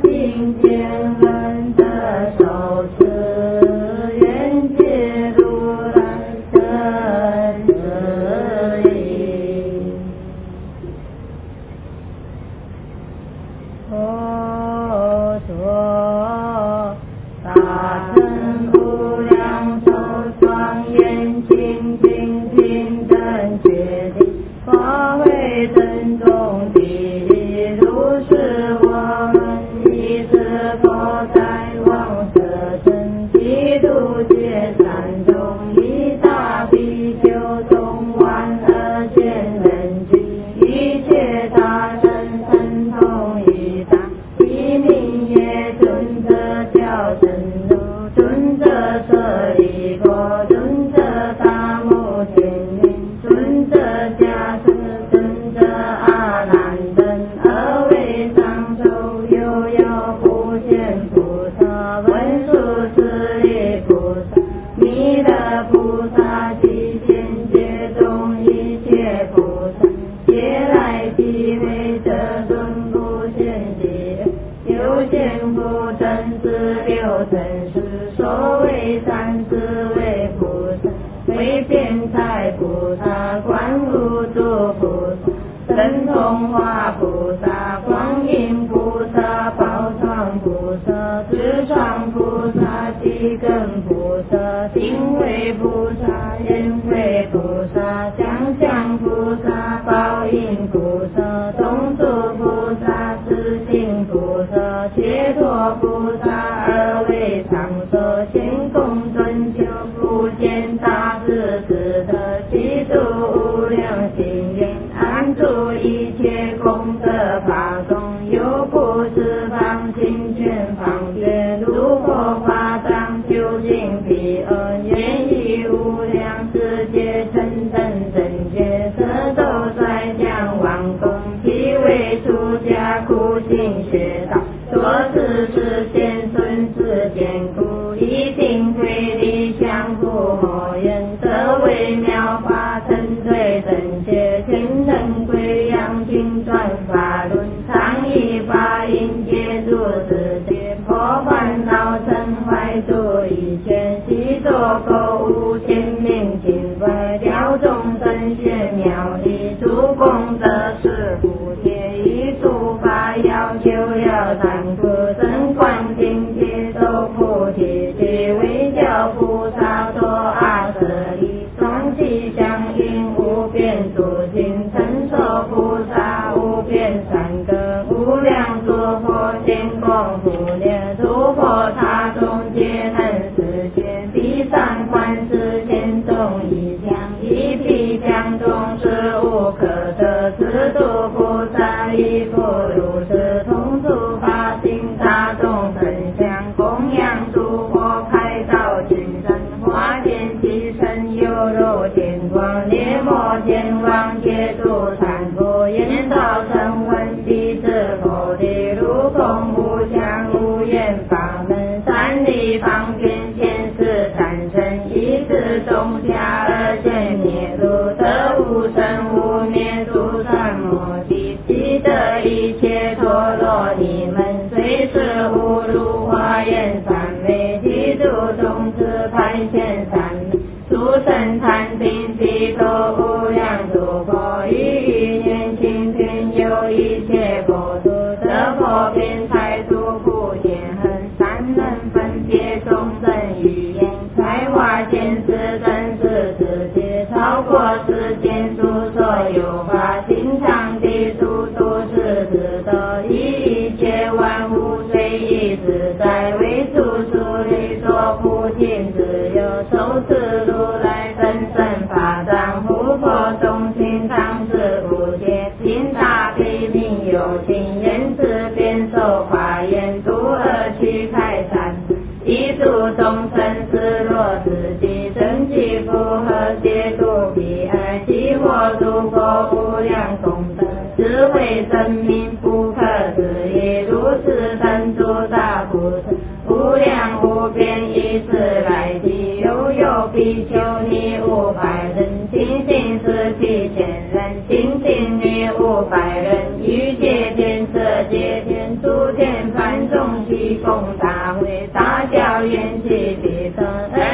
心坚恒的手持，愿解如来真实义。佛说大乘无量寿庄严清净平等决定法为真宗地理，如是我们一直佛在往舍身剃度界三中一大比丘众万二千人俱，一切大乘神通一大一名也尊者教真如，尊者舍利弗，尊者大目犍连，尊者迦叶，尊者阿难等二位上首，又有普贤菩萨、文殊师利菩萨、弥勒菩萨及天界中一切菩萨，皆来即为这尊不现际有见不真实六尘世，所谓三世为菩萨，为辩才菩萨、观无住菩萨、神通化菩萨、光明菩萨、宝幢菩萨、智创菩萨、机根菩萨、行慧菩萨、眼慧菩萨、将相菩萨、报应菩萨、种子菩萨、自性菩萨、解脱菩萨，二位上首先供尊求不见大智智的基督无量心愿，安住一切功德法中，有不十方清泉方觉，如佛法藏究竟彼岸，愿以无量世界成等正觉，舍斗率将王公，即为出家苦行学道，多世世间顺世坚固，一定会理相互默言，这为妙法成对正觉，天人归养经转法轮，常以法音接住世界，破烦恼尘坏度一切，悉作购物天命尽坏，了众生玄妙理，诸功德是菩提，一诸法要求要难苦，真观境界受菩提，即为教菩萨多阿舍利，双气相应无边诸行，成受菩萨无边三根，无量诸佛见光普列，诸佛刹中皆能实现，第三观世间中一相，一匹将中是无可得，自度菩萨亦复如是，同诸法性大众分享，供养诸佛开道金身，花见其身犹如天光，烈摩天王皆诸禅佛，言道成闻弟子佛地，如空无相无言法门，三力方便见识产生，一字中下而见灭度，得无生无灭诸善摩地，即得一切陀罗尼门，虽是无如华严三昧，即诸种子排遣三昧，诸神禅定即多无量诸佛，于念清天有一切佛土，得佛遍才度普贤恒，三能分别众生语言，才华见识真实世界，超过世间诸所有法，经常地诸都是知道，一切万物随意自在，为诸处理所不尽自由，受持如来真身法藏，护佛众心常是不竭，心大悲悯有情，言辞辩受法言，度恶趣开善，一诸众生是若自己真气符合解度彼岸，激活诸佛无量功德，智慧生命不可思议，如是等诸大菩萨，无量无边一时来地，悠悠比丘尼500人，精进是7000人，精进女500人，欲界天、色界天、诸天梵众地供大会，大小元气地成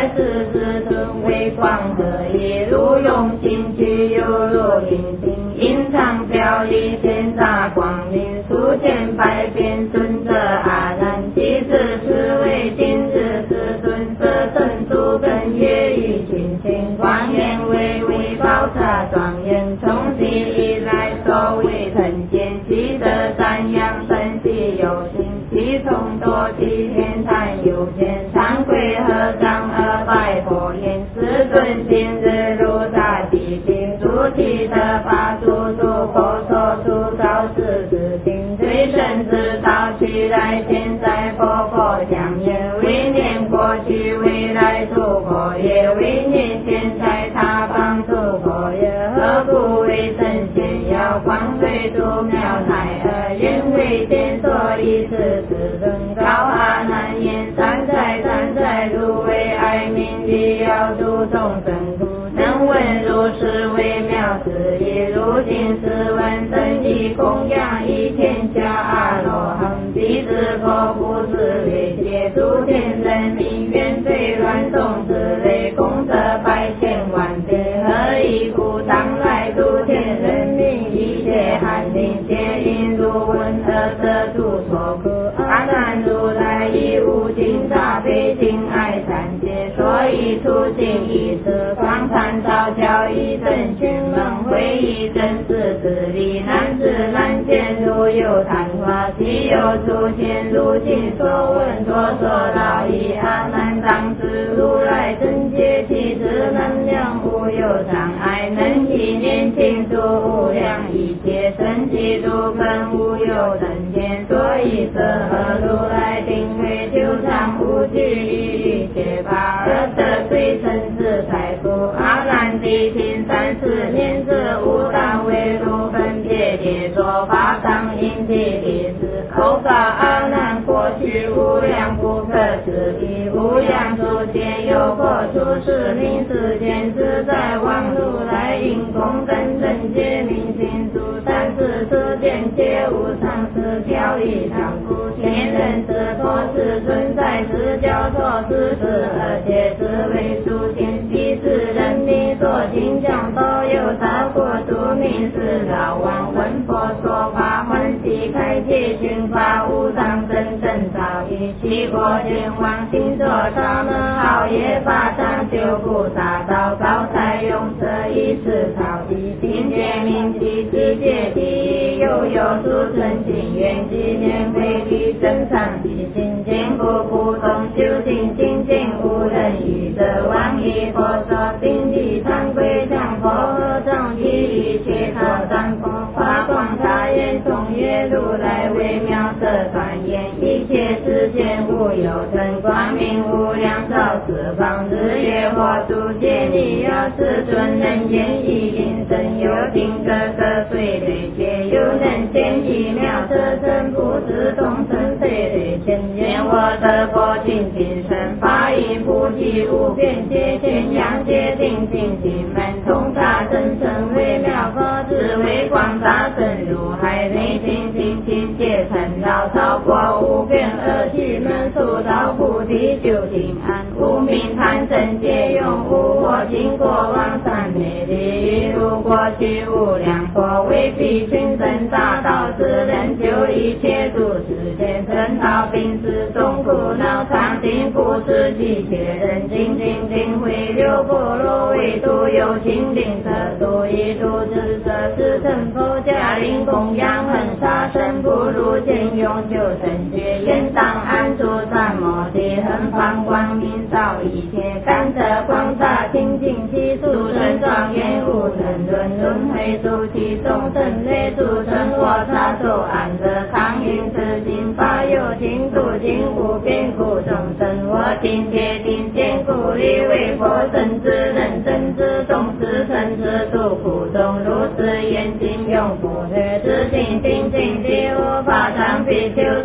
，24尊微光合一，如用心去犹如灵性，隐藏表里显大光明，数千百遍尊者阿难，其次是为今日世尊色身诸根业与清净光焰为为宝刹庄严，从昔以来所谓成见，其德赞扬神悉有心，其从多其天坛有见，惭愧合掌而拜佛言：世尊今日如大地平，诸其德法诸诸佛所塑造世之心，最深之道去来现在佛相言，为念过去未来诸佛也，为念现在他方诸佛也，何故为神仙要光水诸妙乃尔？因为见所以是自尊高阿难言，三在如为爱民必要度众生故，能闻如是微妙之意，如今是闻真意供养一天下阿罗汉，彼之佛不是为解诸天人民愿罪乱众之类，功德百千万倍，何以故？当来诸天人民一切寒灵皆因如闻而得度所苦，阿难如来亦无尽大悲敬爱三界，所以出行一次广禅道教一真群门会以真实之理，难知难见如有昙花，其有出现如今所闻多说道义，阿难当知如来真解其智能量无有障碍，能以念清除无量一切生气诸根无有成见，所以是何如来定慧纠缠无惧一切法，而得最生之财富。阿难谛听30年之无当为如分别解说法当因地理事，口告阿难过去无量不可思议无量诸见有过诸事名世间自在往如来因功等人皆明心诸30世间皆无上师教义上故天人之佛世尊在此教授知识，而且是为诸天地之人民所听讲，都有超过诸名是老王闻佛说法欢喜开启寻法无上真正道义，其国见王心所超能好业法上修菩萨道高才用这一世超义，并且明其世界第一，又有诸尊经愿纪念会地真上其心坚固不动修行精进无人与者王以佛所定地常规向佛合掌其一切所赞佛法光大言颂曰如来微妙色传言，一切世间无有真光明无量照四方，日月火诸界里有世尊人间一因身有定各个随对界，有人见一妙色身不知众生对对见，见我的佛尽尽身法音不计无边界天阳界定定心门通达真诚微妙佛智微光大神如海内心心心界尘绕超过无边而去门速到菩提究竟安无名贪嗔皆用无我经过往三昧地如过去无量佛为彼群生大道之人救一切诸世间生老病死众苦恼常定不知其切人精精精会流波罗为度有情灵色度一度之色是成佛家灵供养恒沙身不如见永久神觉愿当安住三摩地恒放光明照一切甘得光大清净其殊胜庄严无神论轮回诸其众生类诸生我他受安乐康应此经法有情度尽无边故众生我今界定见故力为佛身之人真之众之身之度苦中如是严禁用不退之心精进地无法常比丘所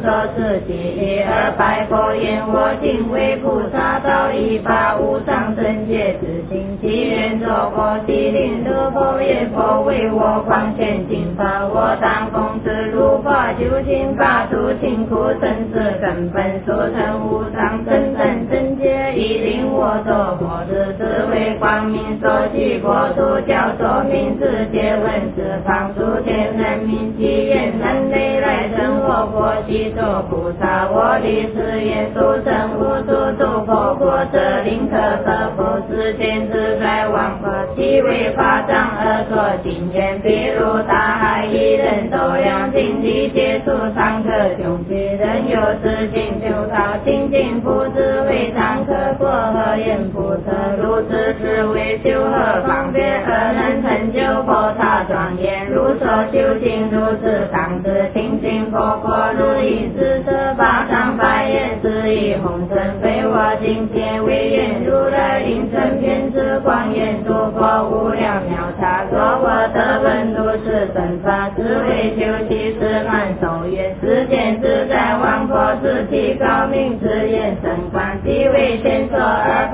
受持其一而拜佛言：我今为菩萨道一发无上正觉之心，其愿作佛悉令得佛言：佛为我光显净法，我当奉持如法究竟法度清苦生死根本所成无上正等正觉，以令我作佛之智慧光明所具佛土教说明世界问世方诸天人民祈愿人类来生我佛悉作菩萨，我立誓言诸生无数诸佛国者令可得佛世间自在王佛其为法藏而作经卷，比如大海一人斗量尽力皆数常可穷其人有知境修道清净不知为常可过何言不测如此是为修何方便而能成就佛刹庄严如所修行如此当知清净佛国如意是这法上百言是以红尘非我境界为愿如来临身遍知光严诸佛无量妙刹作我得闻如是真法是为修其事满手愿世间自在王佛自体高明之言神光其为前所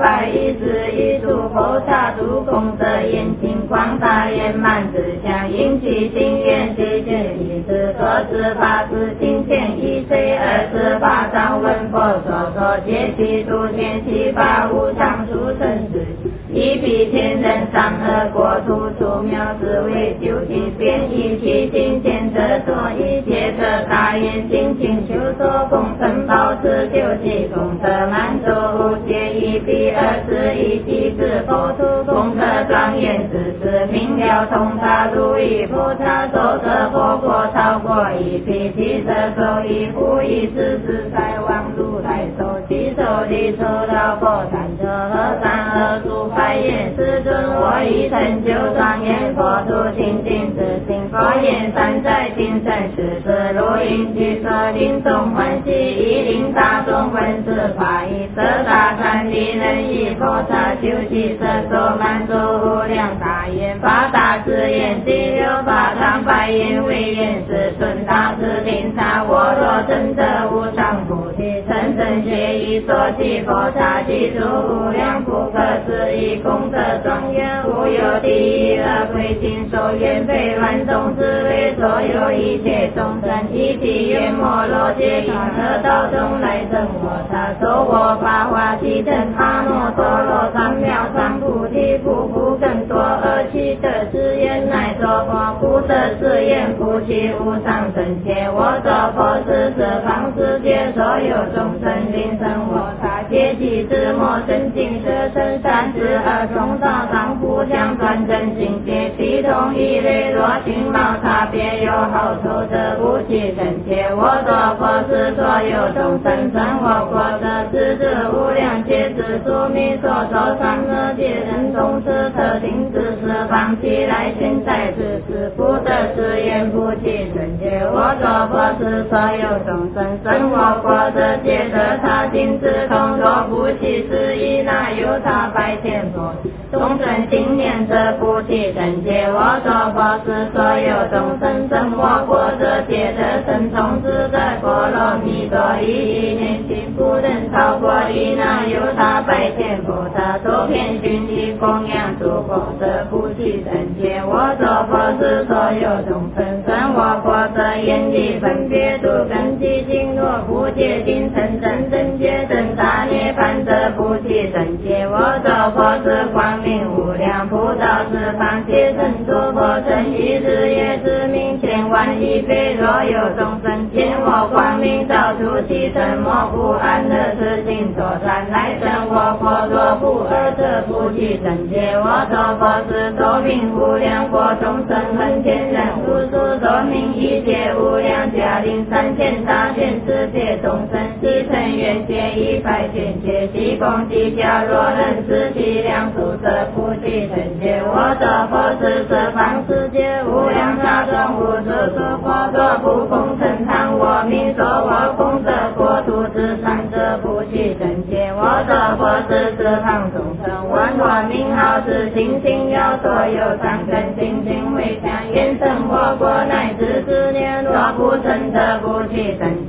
211诸佛刹诸功德严清光大圆满之相应其心愿其见一之所知法是清见一随而是法上闻佛所说皆其诸天其法无上殊胜之一比天人上而国土出妙是为究其变异其心见者所一切的大愿心请求所功成保持救济功德满足无界一比21即是佛土功德庄严之事明了通达如意菩萨受得佛国超过一比其色受一不一之自在王如来受其受力受到佛三者和三而诸百言世尊我已成就庄严佛土清净之心佛言三在精神是是如应具所令众欢喜以令大众闻是法以色大善利人以菩萨修其色所满足无量大愿法大智言第六法上百言为言是尊大智令萨我若真得无上菩提成正觉以所起菩萨记住无量不可思议功德庄严无有第一而归尽受愿非乱众之为所有一切众生一体愿摩罗揭传而道中来生我他受我法华其等阿耨多罗三藐三菩提不复更多而其德之言乃作佛不得之言不其无上正觉我作佛是十方世界所有众生灵生我他皆其之魔神经舍身32种道上不相断真境界其同一类若形貌差别有好处的不其正觉我作佛是所有众生生我国的智智无量劫之宿命所受三恶界人众是特定之事放弃来现在之事不得之言不其正觉我作佛是所有众生生我国的皆得他心之通若不其之意那有他百千佛众生心念者不其正觉我作佛是所有众生生我国的皆得生从之在波罗蜜多一念心不能超过一那有他百千菩萨周遍熏礼供养诸佛的不其正觉我作佛是所有众生生我国的眼里分别度根基经若不界定成真正觉等大涅槃的不其正觉我作佛是光明无量普照十方皆成诸佛成一日夜之明千万亿倍若有众生见我光明照出其身莫不安乐之心所善来生我佛若不二者不其正觉我作佛是周明无量国众生恒天人无数周明一切无量家庭3000大千世界众生悉成愿界100千界悉供悉教若人知其量数者不其正觉我作佛是十方世界无量大众无数诸佛若不奉承叹我名说我功德国土之善者不其正觉我作佛是十方众生闻我名号之心心要所有善根精进为强愿生我国乃至之年若不成得不其正觉为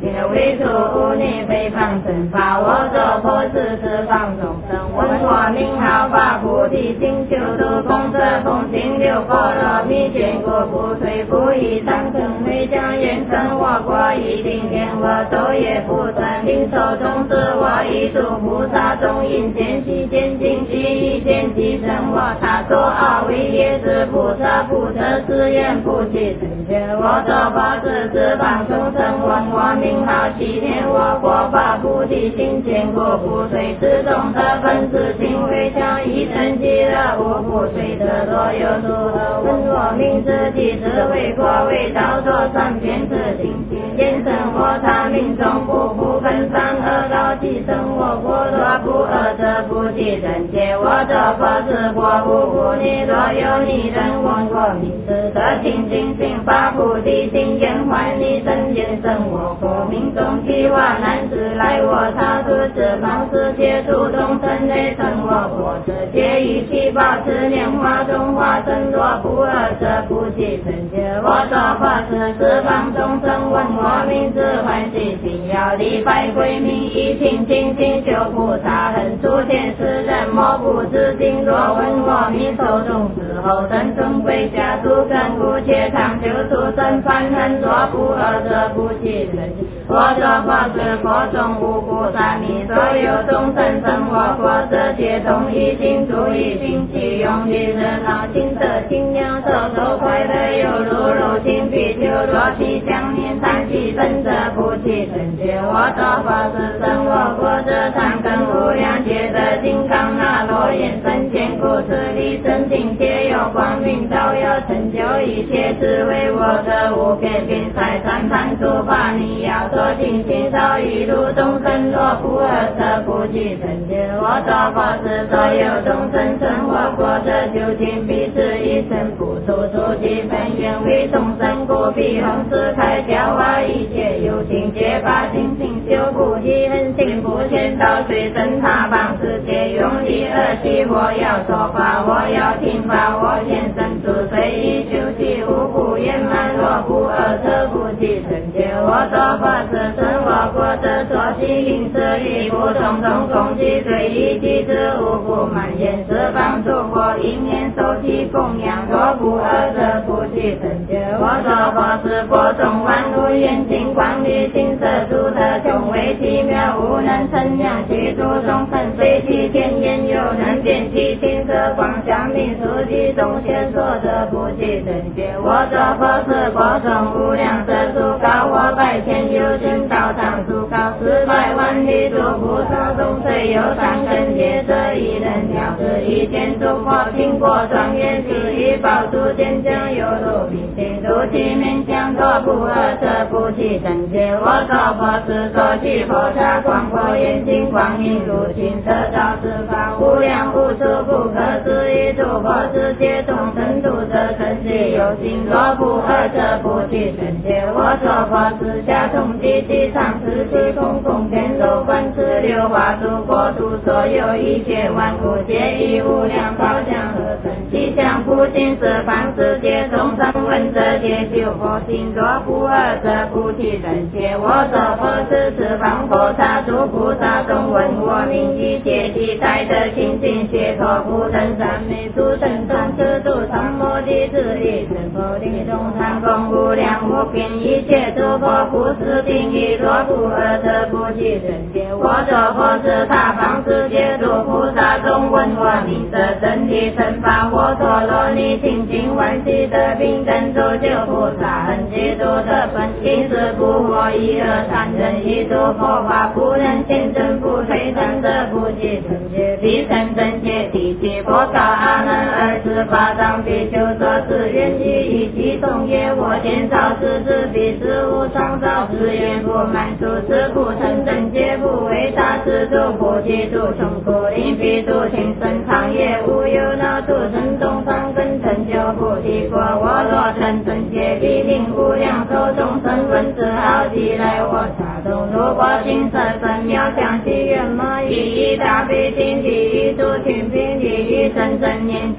为主无逆非放生法，我作佛是放众生，闻我名号发菩提心，求度空色风行六波罗蜜，见过不退不以上乘为将愿成我国一定连我昼夜不转，领受众生我一诸菩萨众因见习见精习一见即生我他作阿惟耶是菩萨不得誓愿不起成就，我作法是放众生，闻我名号七天我国发菩提心，见过不退自动的分子行为将一生极乐无不退的所有诸恶，闻我名字即是为国为道作三遍自定心，见生我他命中不分三恶道即生我国若不恶者不计人界，我作佛是国无不逆，若有逆人闻我名字得清净心发菩提心，愿还你身见生我国命中提化难自来我他出此方世界度众生内生我国者皆以其保持莲花中化身，若不恶者不计成就，我作佛是方众生闻我名字欢喜心，要礼拜归命一心清净救菩萨恒出天使人莫不知经，若闻我名受众之后等尊贵家族根不切长久出生凡人，若不恶者不计成就，我作佛是佛中无不萨弥，所有众生生我国者皆同一心主一心其用力热闹心得清凉手手快乐有如柔情比丘，若其想念叹息生者不计成就，我作佛是生我国者三根无量皆得金刚那罗延伸坚固此力身定皆有光明照耀成就一切智慧，我者无边边塞三盘诸法你要做精心少一路众生，若不恶者不计成就，我作佛是所有众生生我国者究竟彼此一生不出诸己本愿为众生故彼弘誓开教化一切有情皆发心性修菩提恒心不见到随身他方世界用力而起，我要说法我要听法我现身主随意修习无不圆满，若不恶者不计成就，我作佛是生我国者所起因舍利不种种攻击随意机之无不满言十方诸佛一面受其供养，若不恶者不计成就，我作佛是佛中万物眼睛光力金色诸特穷为奇妙无能称量其诸众生随其天眼有能辨其金色光香明数其中现所者不计成就，我作佛是佛中无量色数高我百千有真道场数高400万里诸菩萨中虽有三根结者一人了知一见诸佛经过庄严是以宝珠见将有如明星如其名将若不恶者不计成就，我作佛是所起菩萨广佛眼睛光明如金色照十方无量无处不可思议诸佛世界众生度者生死有情，若不恶者不计成就，我作佛是下通地地上持其空空天手观持六花诸国度所有一切万物皆以无量宝相合成，其相不尽十方世界众生闻者皆修佛心，若不恶者不计成就，我作佛是十方菩萨诸菩萨众闻我名一切地带的清净解脱不等三昧诸神众持度常摩地智力成佛地中常供无量无边一切诸佛不是定义，若不恶者不计成就，我作佛是他方世界诸菩萨众闻我名的真理成法我陀罗尼清净欢喜的平等周救菩萨恒基督的本因是不我一二三人一诸佛法不能见证不退真的不计成就，彼生真界地气佛告阿难28章比丘说是愿意一起众业我见少时之彼之无创造之愿不满足之不成真界不为大事度不计度穷苦因彼度情深长业无有恼度生东方根成就不提过我若成真界必定无量寿众生闻自好即来我茶中如果金色神妙相其圆满一大悲心地一度群兵地一真正念经为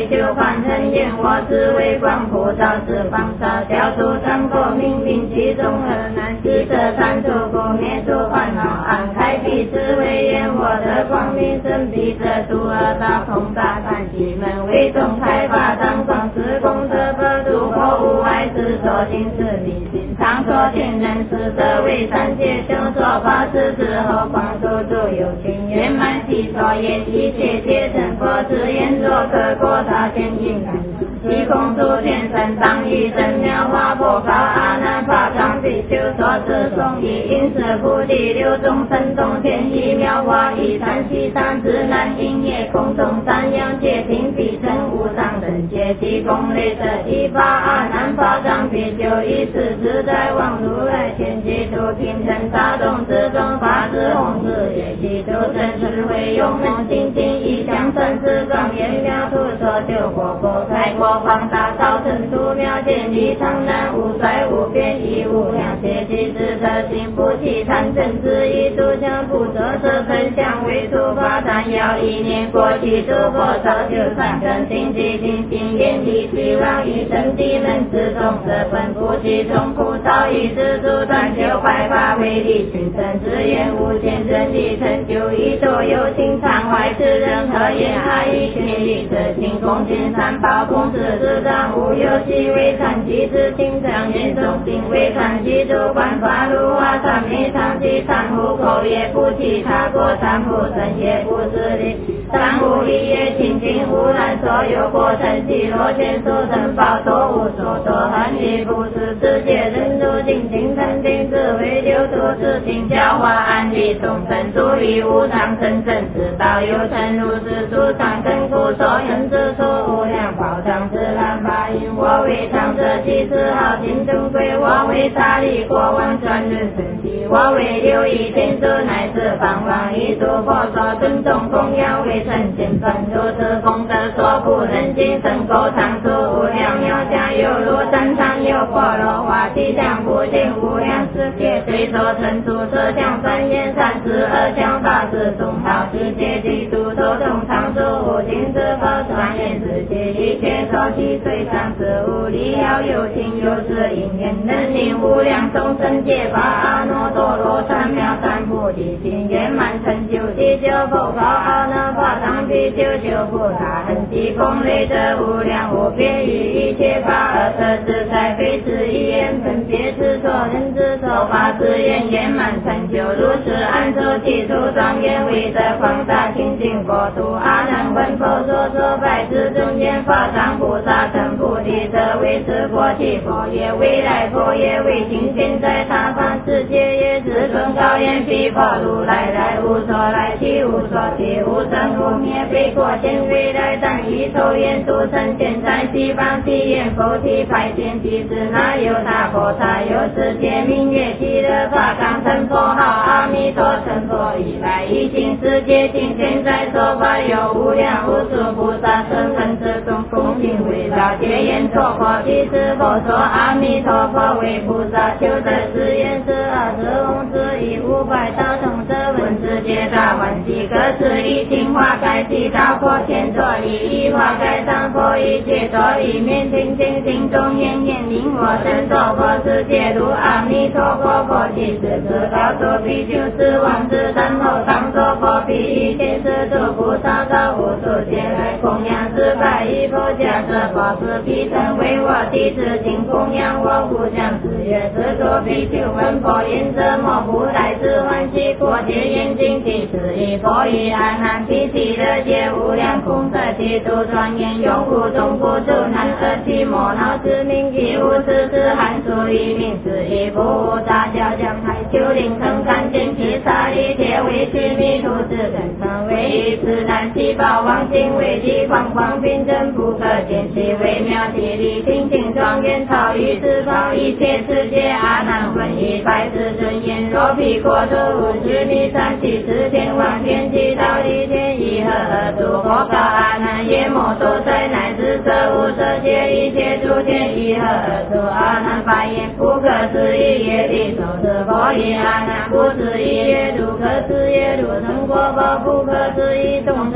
为救凡人言，我是为光普照十方沙，教出三果明明其中而难，即得三途不灭诸烦恼，安开彼智慧眼，我的光明神彼得度二大通大三奇门，为众开发当光是功德不度破无碍之所行是迷信，常说天人是得为三界修说法事之后光速度有情圆满其所言，一切皆成佛之言，若可过他天应感其空出天神当以真妙法波高阿难法藏比丘所知颂以因是菩提六种神通天一妙法以三七三之难因业空中三样界平比真无上等阶其功类者一法阿难法藏比丘以是自在望如来前其诸平成大众之中法之弘之也其诸真智慧勇猛精进以相生之庄严妙土所救国佛开国放大造成殊妙见理常难无衰无变亦无量切其智德行不起贪嗔之意诸相不着色分相为诸法禅要一念过去诸佛早就善根心即心心眼力虚妄以生地门之中色分不其中菩萨以自助断求百法为力群生之言无限真理成就一多有情常怀之任何言爱以权力者行恭敬三宝公之自当无有其为禅机之心常言中心为禅机诸观法如化三昧常机三护口也不其他过三不身也不自力三无一业清净无染所有过程其罗圈所成宝所无所作恒力不是世界人度尽情成定智慧流度自行教化安利众生助力无常真正之道有成如是诸常根故所缘之所无量宝藏自然法因我为长者其事好心珍贵我为大力国王专任神体我为六义天主乃至方王一诸佛所尊重供养为圣贤分如此功德所不能尽身口常出无量妙家有如山上有波罗花地相不尽无量世界随所成出色相三言三十二相法是中道世界基督所中常住无尽之佛传言世界一切所起随上之物理要有情有智因缘能力无量众生皆法阿耨多罗三藐三菩提心圆满成就地久佛告阿难法藏比丘修菩萨恒基功累者无量无边于一切法而得自在非此一言分别之所人之所法之言圆满成就如是安住其处庄严为得广大清净国土阿难闻佛所拜之中间法藏菩萨成菩提者为是过去佛也未来佛也为今现在他方世界也至尊高言彼佛如来来无所来去无所去无生无灭非过现未来但以头眼诸生现在西方体眼佛体派遣弟子那有他佛他有世界明月极乐法刚成佛号阿弥陀成佛以来一心世界今现在说法有无量无数菩萨声闻之中恭敬围绕戒言错佛即是佛说阿弥陀佛为菩萨修得十言十二十弘之以500道统者闻之皆大欢喜各自以净化开启道佛前作礼仪化开上佛一切作礼面听听心中念念令我成作佛世界如阿弥陀佛佛即是至高作比丘是王之等后当作佛比一切是诸菩萨造无数劫来供养400亿佛迦这佛是彼等为我弟子今供养我无将四月是诸比丘闻佛言者莫不来自欢喜过劫眼睛第四一佛以阿难提起的劫无量空色其度庄严永无中不住难得其莫恼之名即无始之汉属一名是一不无大教将海丘陵腾干见其沙利铁为须弥图之根成为一次难其宝王心为其光光并真不可见其微妙体力清净庄严超于四方一切世界阿难闻100世尊言若彼国土50里370天王天际道地天一和诸佛告阿难耶摩多塞乃至色无色界一切诸天一和诸阿难法言不可思议业力受持佛以阿难不思议业如可思业如成果报不可思议众生业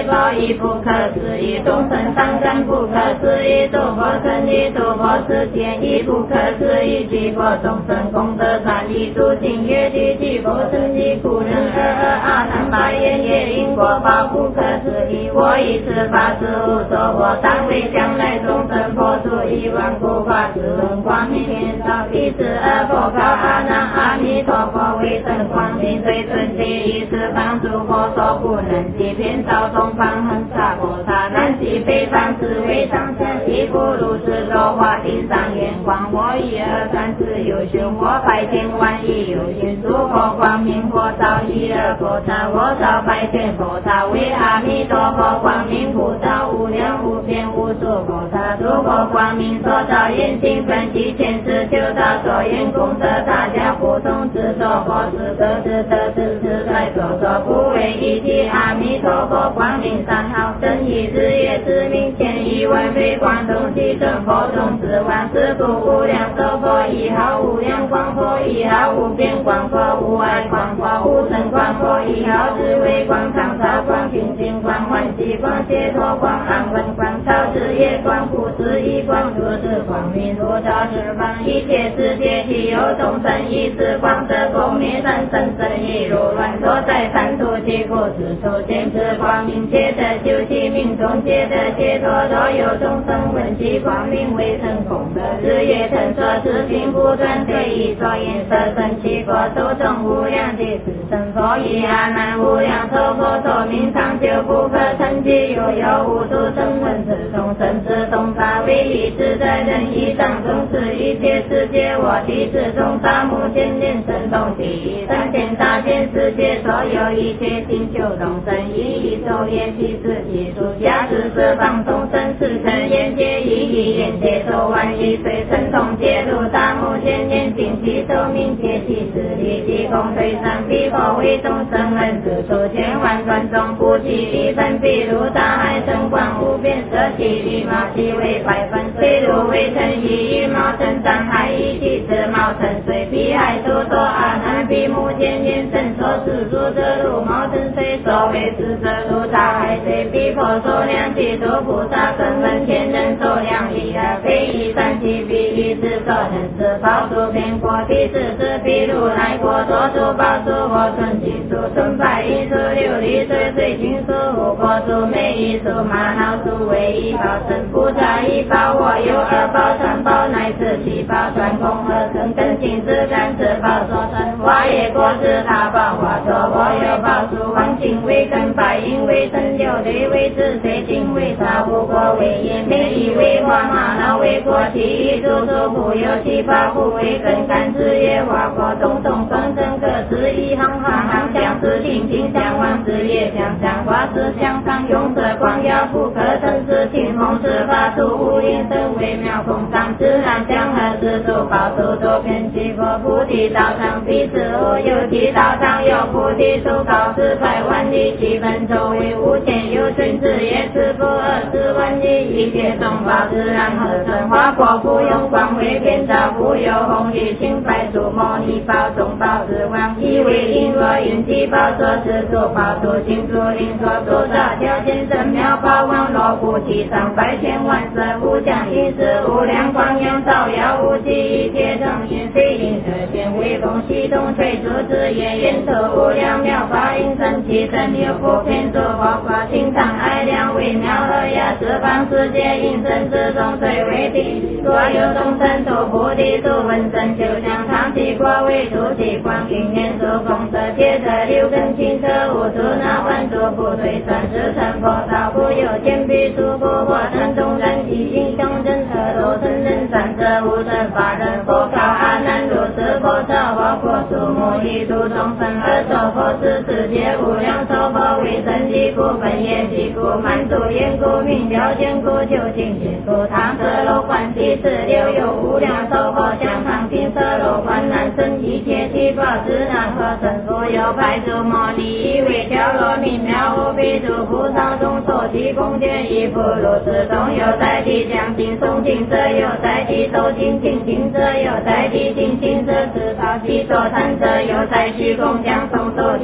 佛亦不可思议，众生上根不可思议，诸佛身亦诸佛世界亦不可思议，具佛众生功德善利诸境业地具佛身亦苦人阿难巴耶耶因果报不可思议，我以此法是无所我当为将来众生佛出一万故法智轮光明天照一此阿佛告阿难阿弥陀佛为真光明最纯洁一此方诸佛所不能及遍照东方恒沙菩萨难及非常智慧上身亦不如是说话地上眼光我一二三四有修我百千万亿有心诸佛光明佛照一二佛刹我照百千佛刹为阿弥陀佛光明菩萨无量无边无数菩萨诸佛光明所照眼睛分析前世救他所言功德大家不同之所佛是各自得知自在所说不为一体阿弥陀佛光明三好真一日夜之明前一万非光中其真佛中之万事故无量寿佛一号无量光佛一号无边光佛无碍光佛无生光佛一号智慧光常照光清净光欢喜光解脱光安稳光超智业光不思议光如是光明如照十方一切世界体有众生一时光色共灭三生生意如乱所在三途其故此处见之光明皆得救其命中皆得解脱若有众生闻其光明为成功德日夜腾所知并不断对以所言色身其国受众无量地自身佛以阿难无量寿佛寿命长久不可称计有无数声闻之众生之众法为一自在人一当中是一切世界我地之中大目犍连神通第一三千大千世界所有一切星球众生一昼夜七时七数加持十方众生是成眼界一眼界周万亿岁神通揭露大目犍连尽其寿命皆其智力即功推上彼佛为众生人之数千万转中不计一分比如大海深广无边舍其羽毛其为百分水陆为成一羽毛成山海一体之毛成水彼海诸多阿难比目犍连身所持诸者如毛成水所谓智者如大海水彼佛所量其诸菩萨根本天人所量一二非一三七比一之所能是宝珠遍国地之是比如来国多珠宝珠我存其数存百亿数琉璃水水晶数无国数每一数玛瑙数为一宝神菩萨一宝我有二宝三宝乃至七宝专供而成根性之干之宝所成华业果之大宝华所我有宝数黄金为根白银为身琉璃为质水晶为沙无国为业每一为华玛瑙为果其一诸数不有七宝不为根干之业华国种种分身各自一行行相之定定相望之业相相华之相上用色光耀不可称之清风之法出无因身微妙空上自然相合之处宝处多遍其佛菩提道场彼此无有其道场有菩提树高至百万里七分周围无间有群之业是不20万里一切众宝自然合成花果不用光辉遍照不有红绿青白树摩尼宝众宝之王以为因若云集宝所持诸宝诸行诸灵所诸照条件神妙宝王罗不其上百千万色无将因是无量光阳照耀无际一切正因非因可见微风系统吹出之业源头无量妙法因神奇神有不偏诸佛法经常爱量微妙和雅十方世界因身之中最为地所有众生都菩提度闻真就像长期果为主其光明念诸功德接着六根清澈无诸那万诸不退转世成佛道不有见彼诸不破成众人其心胸真特罗成人三者无生法人佛告阿难如是佛照我国数目一度众生而受佛是世界无量寿佛为真即故本业即故满足缘故明了见故究竟见故唐色罗观其次六有无量寿佛相常平色罗观难生一切七宝之难合成所有百诸摩尼一为调罗明了无比诸菩萨中所提供见一不如是中有在地将经诵经者有在地受经听经者有在地听经者知道其所谈者有在虚空将诵受经者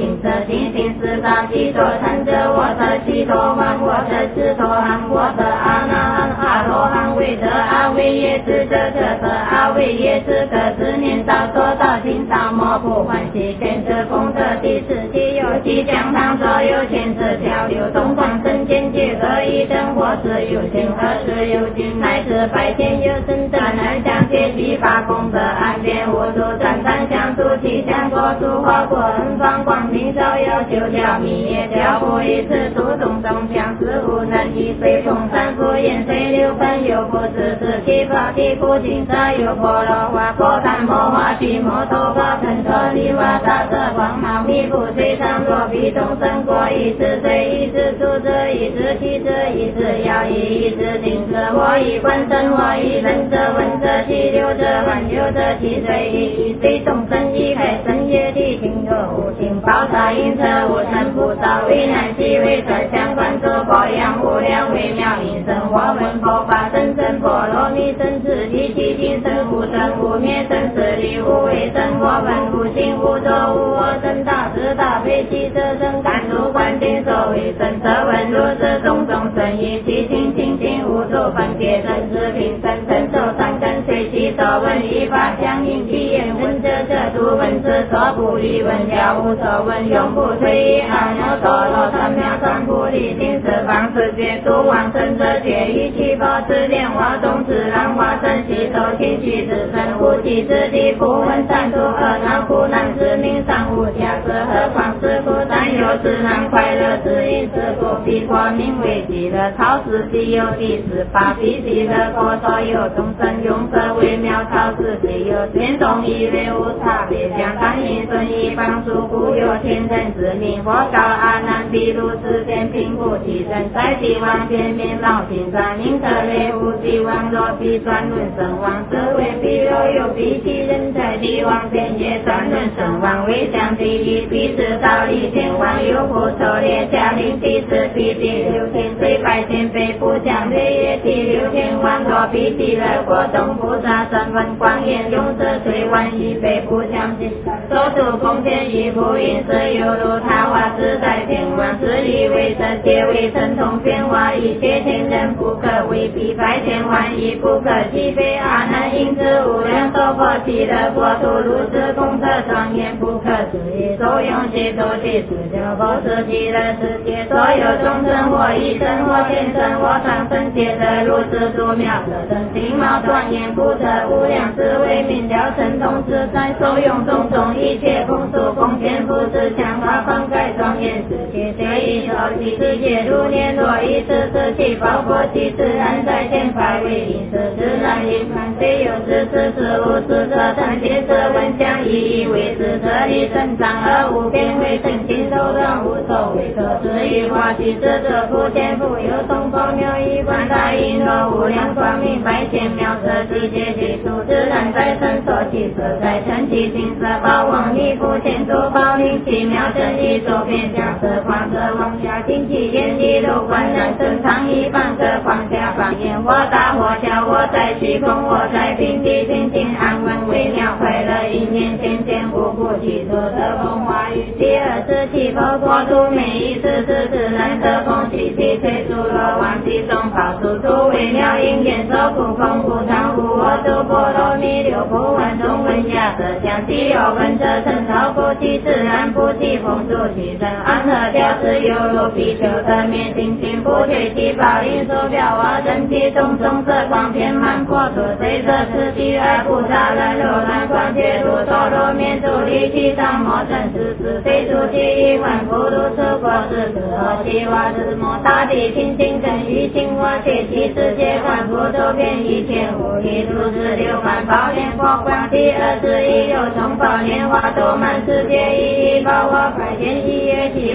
精行四大基础成就我的悉陀王我的智陀含我的阿那含阿罗汉为得阿维耶智者可得阿维耶智可知念道说道听道摩不欢喜全智功德第四期有其讲堂所有全智交流东方圣见界可以灯火是有情何时有尽乃至白天有生者能相结集法功德安边无助赞叹相助其相果诸花果恩方光明照耀九条密业条不一次度众生相思无能以水通三福眼水流分有不知是七法地苦金色有波罗花波檀摩花毗摩多巴腾陀利瓦大色光芒密布水上若比众生果一次水一次住者一次七者一次要一次定者我一观身我一人者闻者七六者万有者七水一水众生一开身业地听者无情宝刹因者无生不造为难其为者相关者保养无量微妙因生我闻佛法真正波罗蜜真智地其精神无生无灭真实力无为真我闻无心无作无我真大智大悲喜者真感触观境所谓真则闻如是种种生意其心清净无助分别真实平生身受三根随其所闻依法相应其言闻者读闻之所不离闻了无所闻永不退一阿耨多罗三藐三菩提心十方世界诸往生者皆以其宝之莲花种子兰花生悉受尽其之身无其之地不闻三途二恼苦难之名上无假设何况是苦但有自然快乐之因是故彼国名为极乐超世即有第十八彼极乐国所有众生用色微妙超世皆有天中一类无差别相当因顺一方属故有天人之名佛告阿难比如世间贫苦其身在地王前面老心上因可类无地王若彼转轮身亡是为彼有彼其人在地王前也转轮身亡为相第一彼此道理天王有福狩猎下令第四彼第六天水白天北部降雷也第六天王若彼极乐国东菩萨身闻光焰用色水万亿北部降金所度空天一部因是犹如他化自在天王之力为真皆为神通变化一切天人不可为彼百千万亿不可计非阿难因之无量寿佛极乐国土如是功德庄严不可思议所用其土地释迦佛是极乐世界所有众生或一生或天生或上生皆得如是诸妙色身形貌庄严不得无量智慧明了神通自在所用种种一切风俗空间福智强化灌溉庄严世界皆以受其世界如念若一次世气包括其自然在天法为因是自然因看虽有知识是无知者但皆是闻相以以为是这里生长而无边为正经柔软无所谓可是以化其智者不见富有东方妙一观大因若无量光明百千妙色世界其数自然在身所起色在成其金色宝王力不前诸宝灵奇妙真理周边假色光色往下进其眼一路观然正常一半个放下放眼或大或小或在虚空或在平地平静安稳微妙快乐一念渐渐无故其数的风化与第二次起佛国土每一次是自然的空气气吹出若往其中跑出出微妙因缘受苦空不常无我度波罗蜜六不闻中闻雅色相其有闻者成超不其自然不其风度其身安和调是犹如比丘的面心心不退其宝林手表我真其种种色光遍满国土随着此地而不杂人流乱光觉如陀罗面主力其上摩真是是非主其一万不如出国是是何其瓦是摩大地清净真于清我切其世界观不周遍一切无力如是六万宝莲佛光第二十一有众宝莲花朵满世界一一宝我百千一月其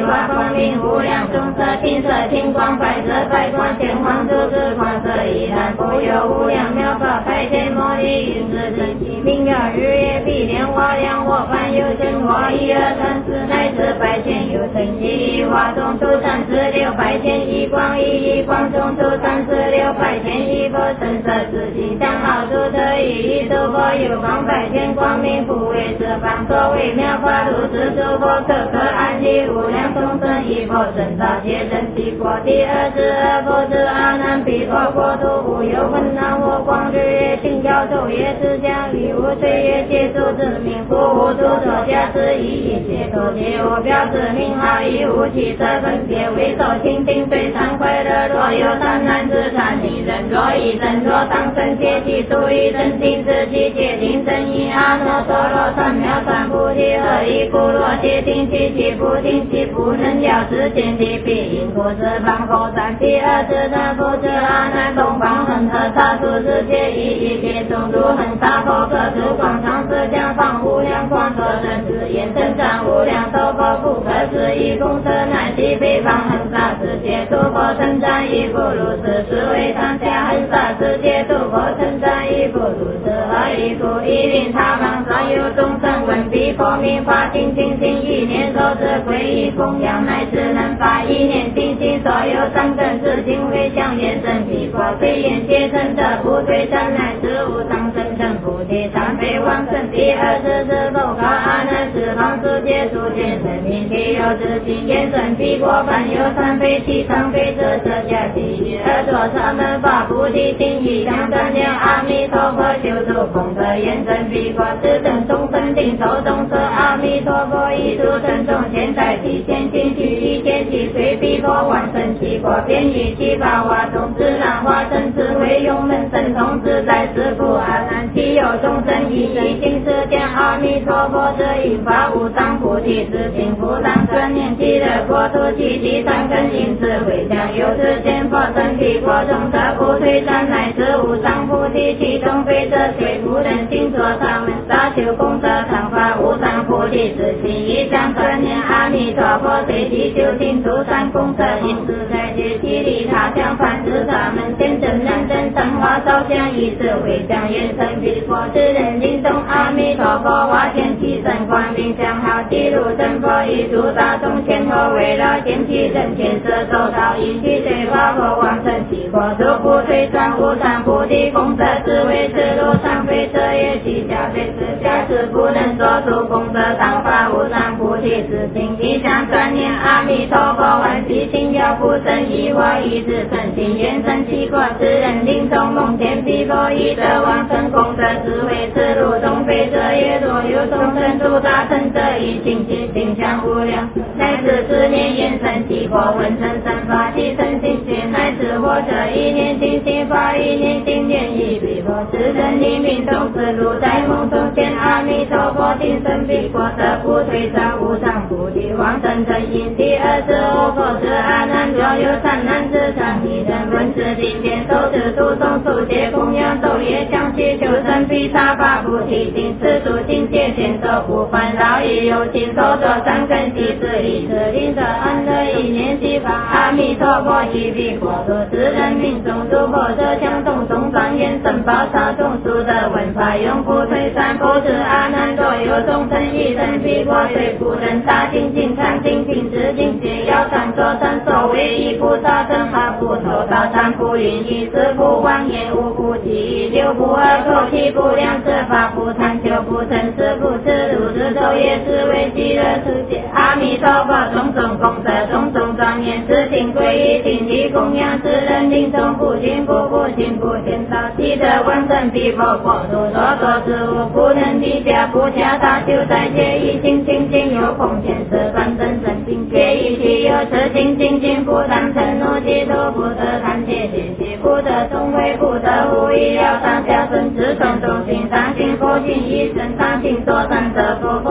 化光明无量众色金色金光白色白光天光诸子光色依然不有无量妙法白天摩尼云之真气明耀日夜必莲花亮我凡有真我一二三四乃至百千有真气一花中出36百千一光一光中出36百千一佛身色自己相好独特一度佛有光百千光明不为这方所谓妙法如是诸佛可安息无量众生一佛身道皆真气果第二十二佛之阿难彼佛国土无有困难我光日月清教昼夜之将于无岁月皆诸之名不无诸所加之一切多皆我表之名号一无其色分别为受清净非常快乐若有善男子善女人若一人若当生切记注意真定自己界定真意阿耨多罗三藐三菩提何以故若界定其不定其不能了知见地必因故十方后三第二十三佛者阿难东方恒河沙数世界一切中诸恒沙佛各诸广场色将放无量光所人之眼身上无量寿佛不可思议功德乃其北方恒沙世界诸佛称赞亦不如是是为当下恒沙世界诸佛称赞亦不如是何以故一令他方所有众生闻彼佛名法清净心一念受持皈依供养乃至能发一念清净所有三根之行为相眼神彼佛虽眼皆成的不退转乃至无上甚深菩提三非往生第二十四佛告阿难十方世界诸见神明皆有之心眼神彼佛凡有三非其常非者舍迦地狱而作沙门法菩提心意相转了阿弥陀佛修诸功德眼神彼佛自等众生定受众生阿弥陀佛一诸神众现在其前进去一切其随彼佛往生其国遍于其法华中自然化身智慧永门神通自在是故阿难其有众生一心是见阿弥陀佛者因法无上菩提之心不当专念其的国土其地三根因智慧将有之见佛身体国中的不退转乃至无上菩提其中非者虽不能尽说他们沙修功德常发无上菩提之心一向专念阿弥陀佛随其修行诸善功德因此在觉其利他将凡是他们见证认真生化烧香以智慧将眼神彼佛之人心中阿弥陀佛化现其身光明相好记录真佛一诸大众前后为了见其人前色走到一起对法佛往生其国诸不退转无上菩提功德智慧之路上非者也其下非之下是不能做出功德当发无上菩提之心一向专念阿弥陀佛欢喜心要不生疑惑一直生心愿生其国之人临终梦见彼佛以得往生功德智慧之路中非者也若有众生诸大成者以心结心相无量乃至十年延生其国闻声生法其身心血乃至或者一念心心法一念心念以彼佛之人黎明中之路在梦中见阿弥陀佛定生彼国得不退转无上菩提往生真因第二十五佛之阿难若有善男子善女人闻此经典受持诸众数皆供养昼夜相继求生彼萨法菩提心此诸境界见受不烦恼亦有情受作三根习之一次令者安乐一念西方阿弥陀佛以彼国土之人民众诸佛者将种种庄严神宝刹众数的文法永不退转佛之阿难若有众生一人彼国虽不能大精进禅定品质境界要参作三所谓一菩萨正法不投大三不云一四不妄言五不记六不二口七不良知法不贪求不嗔痴不痴如是昼夜是为极乐世界阿弥陀佛种种功德种种庄严是行皈依顶礼供养之人临终不惊不惊不见到其德往生彼佛国土所作之物不能比较不假大修在皆一心清净有空见是反正真心皆一体有此心清净不贪嗔怒嫉妒不得贪戒戒气不得聪慧不得无意要当下顺自从中心上行佛心一生上行所善者佛风之路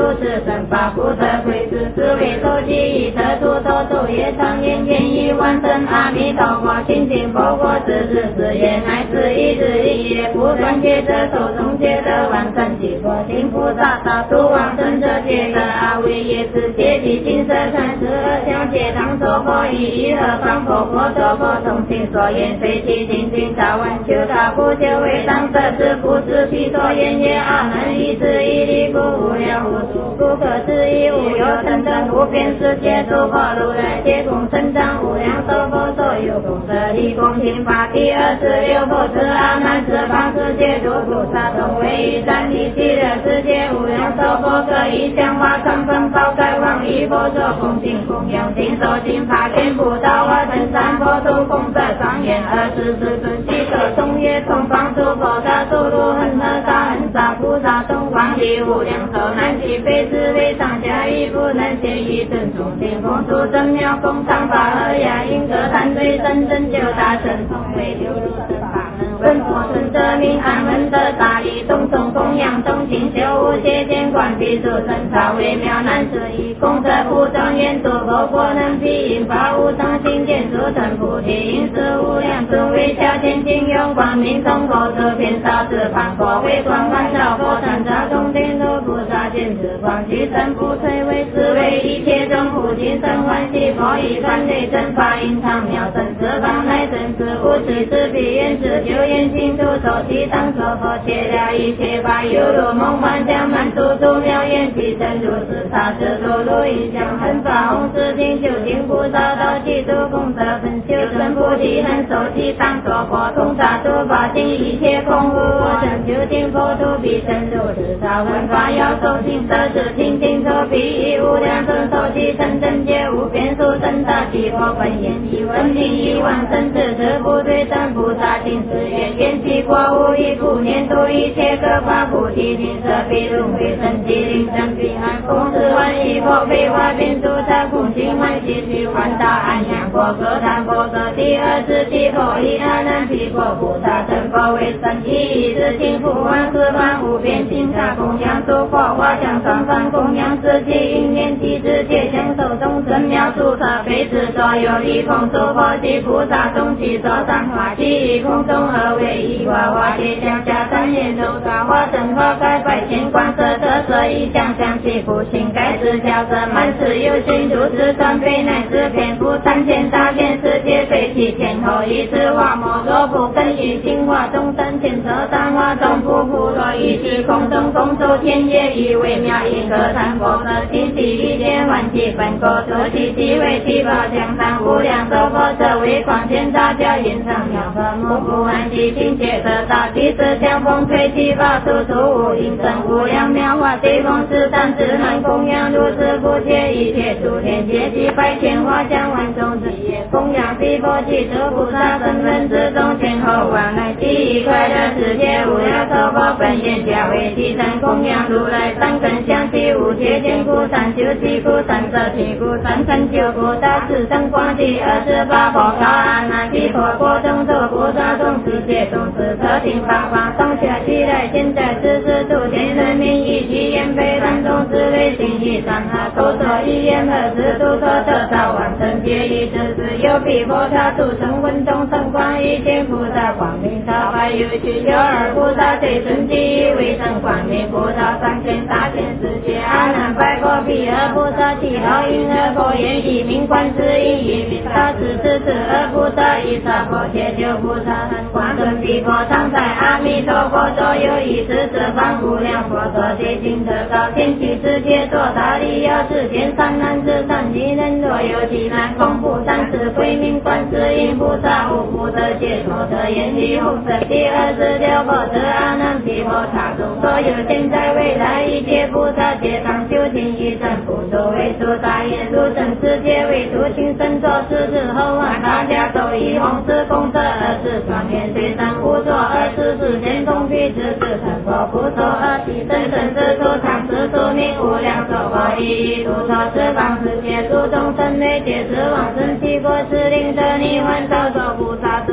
此生法不得归之，是为受记忆得度多度业障眼见一万声阿弥陀佛，心经佛国之日之夜，乃至一日一夜不断接着手中接着完成其佛心菩萨大度往生者接着阿惟耶之界地金色32相皆当作佛以何方佛佛作佛同心所言随其精进早晚修大不修为当色之不知其所言也阿难一之一力故无量无数不可思议无有成等无边世界诸佛如来皆共成长无量寿佛所有功德力恭敬法第26佛之阿难十方世界诸菩萨同为一三体极乐世界无量寿佛各一香花成分包盖往一佛所恭敬供养尽受尽法全部道化成三佛土功德庄严24尊七个中业同方诸佛大诸罗恒河沙恒沙菩萨东方地无量寿南极非智为上下亦不能协议正中心风出真妙功常法和雅音歌坛对真正就大神通为流入正法能闻佛尊者名安稳的大力种种供养中心修无界见观必主深超微妙难思议功德不庄严诸佛国能必应法无上心见诸成菩提因是无量尊微小见经用光明通佛这遍少智盘佛为光万照佛参照中天罗菩萨见智光具身不摧为是为一切众普尽生欢喜佛以观内真法隐藏妙真十方乃真实无始之彼愿之久愿净土手其当作佛切了一切法犹如梦幻将满足诸妙言其真如是他是诸如一向恒法弘誓经究竟菩萨道其诸功德分修真菩提恒受其当作佛通达诸法尽一切空无我成究竟佛土必真如是他闻法要受尽得知听经受彼以无量尊受其成真界无边数真大其佛本言一闻经一往生至此不对真菩萨尽是愿见其国无一苦念度一切各法菩提心舍彼轮回生机灵真彼岸空是万亿佛非化变诸刹空心欢喜去还大安阳国各坛佛舍第27佛以阿难毗佛菩萨成佛为神一之心普万四万无边心下供养诸佛化将双方供养自己因缘体之界相受众生妙处特非之所有一空诸佛及菩萨众其所上化其一空中合为一花花界将下三眼周沙花真花盖百千光色特色一相相其不行盖之教者满是有心如此传非乃至遍布三千大千世界随其前后一次化魔若不根于心化众生前色三化众不普若一体空中共受天业以微妙一个参佛的心地一切万气本国作其地位地宝江山无量寿佛者为光天大教引上妙法目不安其境界得大地是将风吹其法处处无因生无量妙法地风是三只能供养如此不切一切诸天界及百千花将万众之业供养彼佛其诸菩萨身份之中前后往来其一快乐世界无量寿佛本愿加为其身供养如来三根香气无界坚固三修其故三舍其故三成就故大四生光第28佛告阿难毗佛国中诸菩萨众世界众是特定方法上下期来现在世世诸天人民以其言非三众之类心意善他口所一言和之度所得到完成皆以之是有彼佛他度生闻众生光一切菩萨光明超白有趣有二菩萨最尊第一为生光明菩萨三千大千世界阿难百国彼二菩萨其后因二佛言以名观世音以名大智智智二菩萨以萨婆切九菩萨恒光尊彼佛常在阿弥陀佛左右以十四方无量佛所界尽得高天趣世界作大利有世间三难之三一人若有其难空菩萨是归名观世音菩萨无不得解脱得言语红色第26佛得阿难毗佛他众所有现在未来一切菩萨皆当修行一生不作为诸大言入真世界为诸亲生作世之后啊大家都以红色功德20庄严虽三不作24天同彼之子成佛不作27生生之处常是宿命无量寿佛一度脱十方世界诸众生类皆是往生其国是令得你还少作菩萨是令是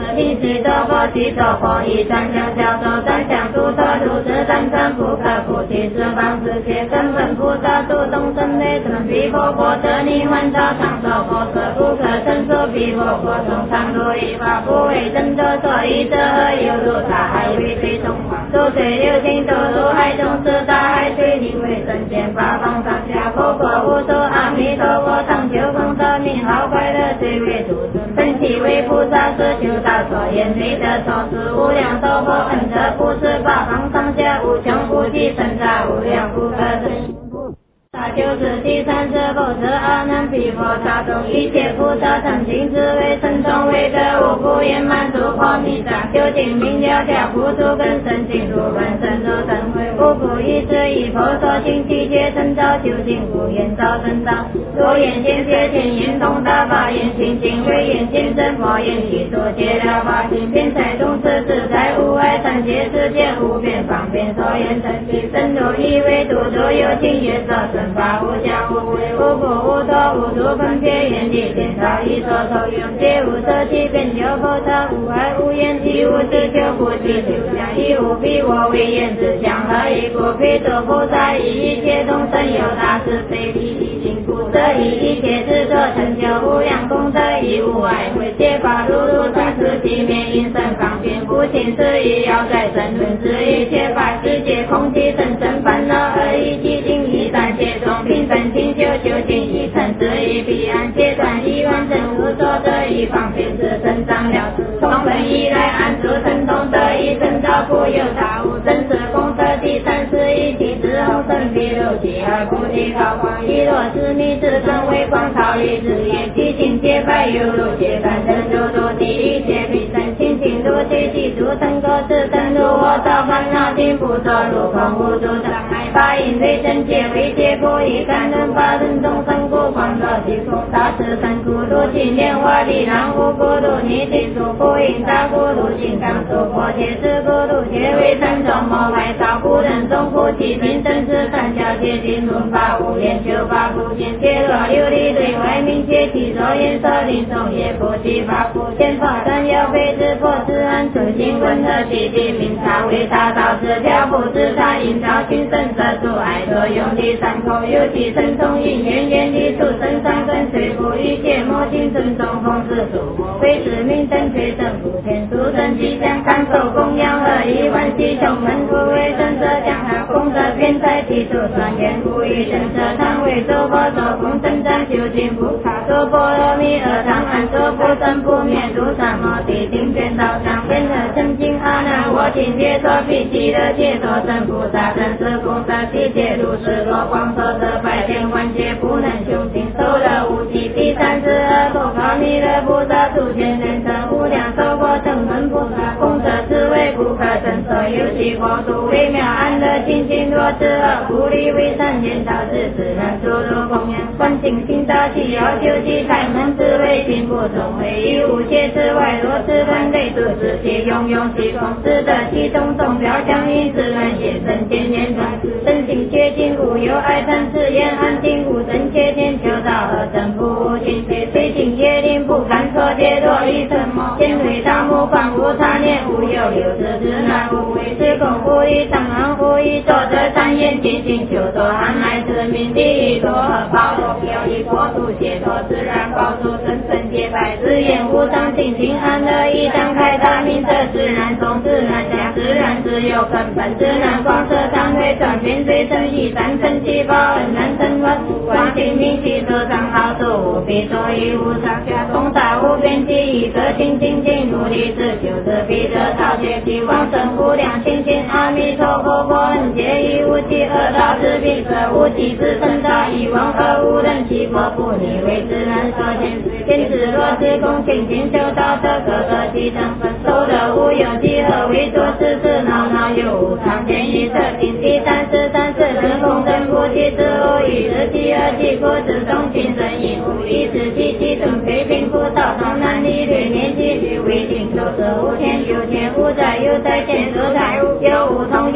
悉多佛悉多佛，以三相教授三相诸特如是三乘不可菩提是方世界根本菩萨度众生内生彼佛国得泥换道长寿佛舍不可胜说彼佛国中常如一法不为真得所以者何有如大海为水中周水流经走入海中是大海水里为真见八方上下佛国无数阿弥陀佛长久功德名号快乐最为主身体为菩萨是修大所言内的所是无量寿佛恩德不是八方上下无穷无际深大无量不可胜他就是第三者佛是阿难毗佛刹中一切菩萨曾经智慧神通为得无不圆满诸佛弥萨究竟明了了不住根深进入本身入身会无不一时以佛所行体界成照究竟无言照真照若眼见界天眼通大法眼心经为眼见真佛眼体所界了法心边在中此自在无碍三界世界无边方便所言真体深入意为度诸有情业色身法无相无为无不无多无度分别眼地天道一所受用皆无色气变就佛刹无爱无言亦无知求不知求相亦无比我为言之相何以故彼诸菩萨以一切众生有大慈悲力以行故则以一切智所成就无量功德以无爱会解法如如三世寂灭因身方便不轻是以要在争论之一切法世界空气生生烦恼而以寂静以三界中平等清修究竟以成之以彼岸阶段以完整无所得以方便之生长了从本以来安住神通得以成照富有大无真实功德第三世一体之后生彼六体而菩提高光以若是你自身为光超离之眼寂静洁白犹如洁白真如如第一切彼身清净如地地诸成果自身如我造烦恼尽不作如空无诸障碍法因为真界为解不以感恩法人众生故光乐即空大慈善故如今莲花力量无故如你地属不应大故如金刚属佛界之故如皆为三种魔外道故人众故其名真是三教界定论法无言求法不见皆若琉璃对外明界体所言色灵众也不其法不见法但要非之佛之安存心闻得其地名察为他道之条不知他引导群生者阻碍作用第三口有其神通因缘缘地出生上跟随不一切魔境尊重风之主为使命正确正不天主正即将看守供养和以万系穷门不为神者将他功德偏在提出专言不以神者常为周佛所供真战究竟不卡周波罗蜜而常安周不生不灭诸三摩地定变道上变得真经阿难我听解说必记得解脱真菩萨真是菩萨悉界如是若光所得百千万劫不能穷尽受了无极第三世而多高弥勒菩萨诸天人生无量寿佛正门菩萨功德智慧不可胜所有其国土微妙安乐清净若智而不离为善言道之自然诸如供养观境心道其要求其开门智慧并不中唯一无界之外若智分类诸之其拥有其空智的其中总表相应自然也身见言传身心接近无有爱贪自言安定无真切天求道而真不无尽随境业力不敢错解若一沉默见对大目光无他念无有六字之难无为之空无一当然无一作者三言尽心求多安来自民第一多和包容有一国土解脱自然保住真正洁白自言无常清净安乐一张开大明者自然中自然下自然自有根本自然光色常会转变随身一三成七宝恩难成文光清明其所长好处无比所以无上下空大无边际一个清净净努力自救自彼得超绝其往生无量清净阿弥陀佛佛恩皆以无极恶道之彼者无极之身大以往而无人其佛不逆为自然所见见知若是共清净修道者各个其成分受的无有几何为作事事闹闹有无常见一色定第三世三世之空真不其之无一日第二季故之中心神因无一之其其准非贫富道常难离略年纪律为定有色无天有天无在有在见有在有无通有有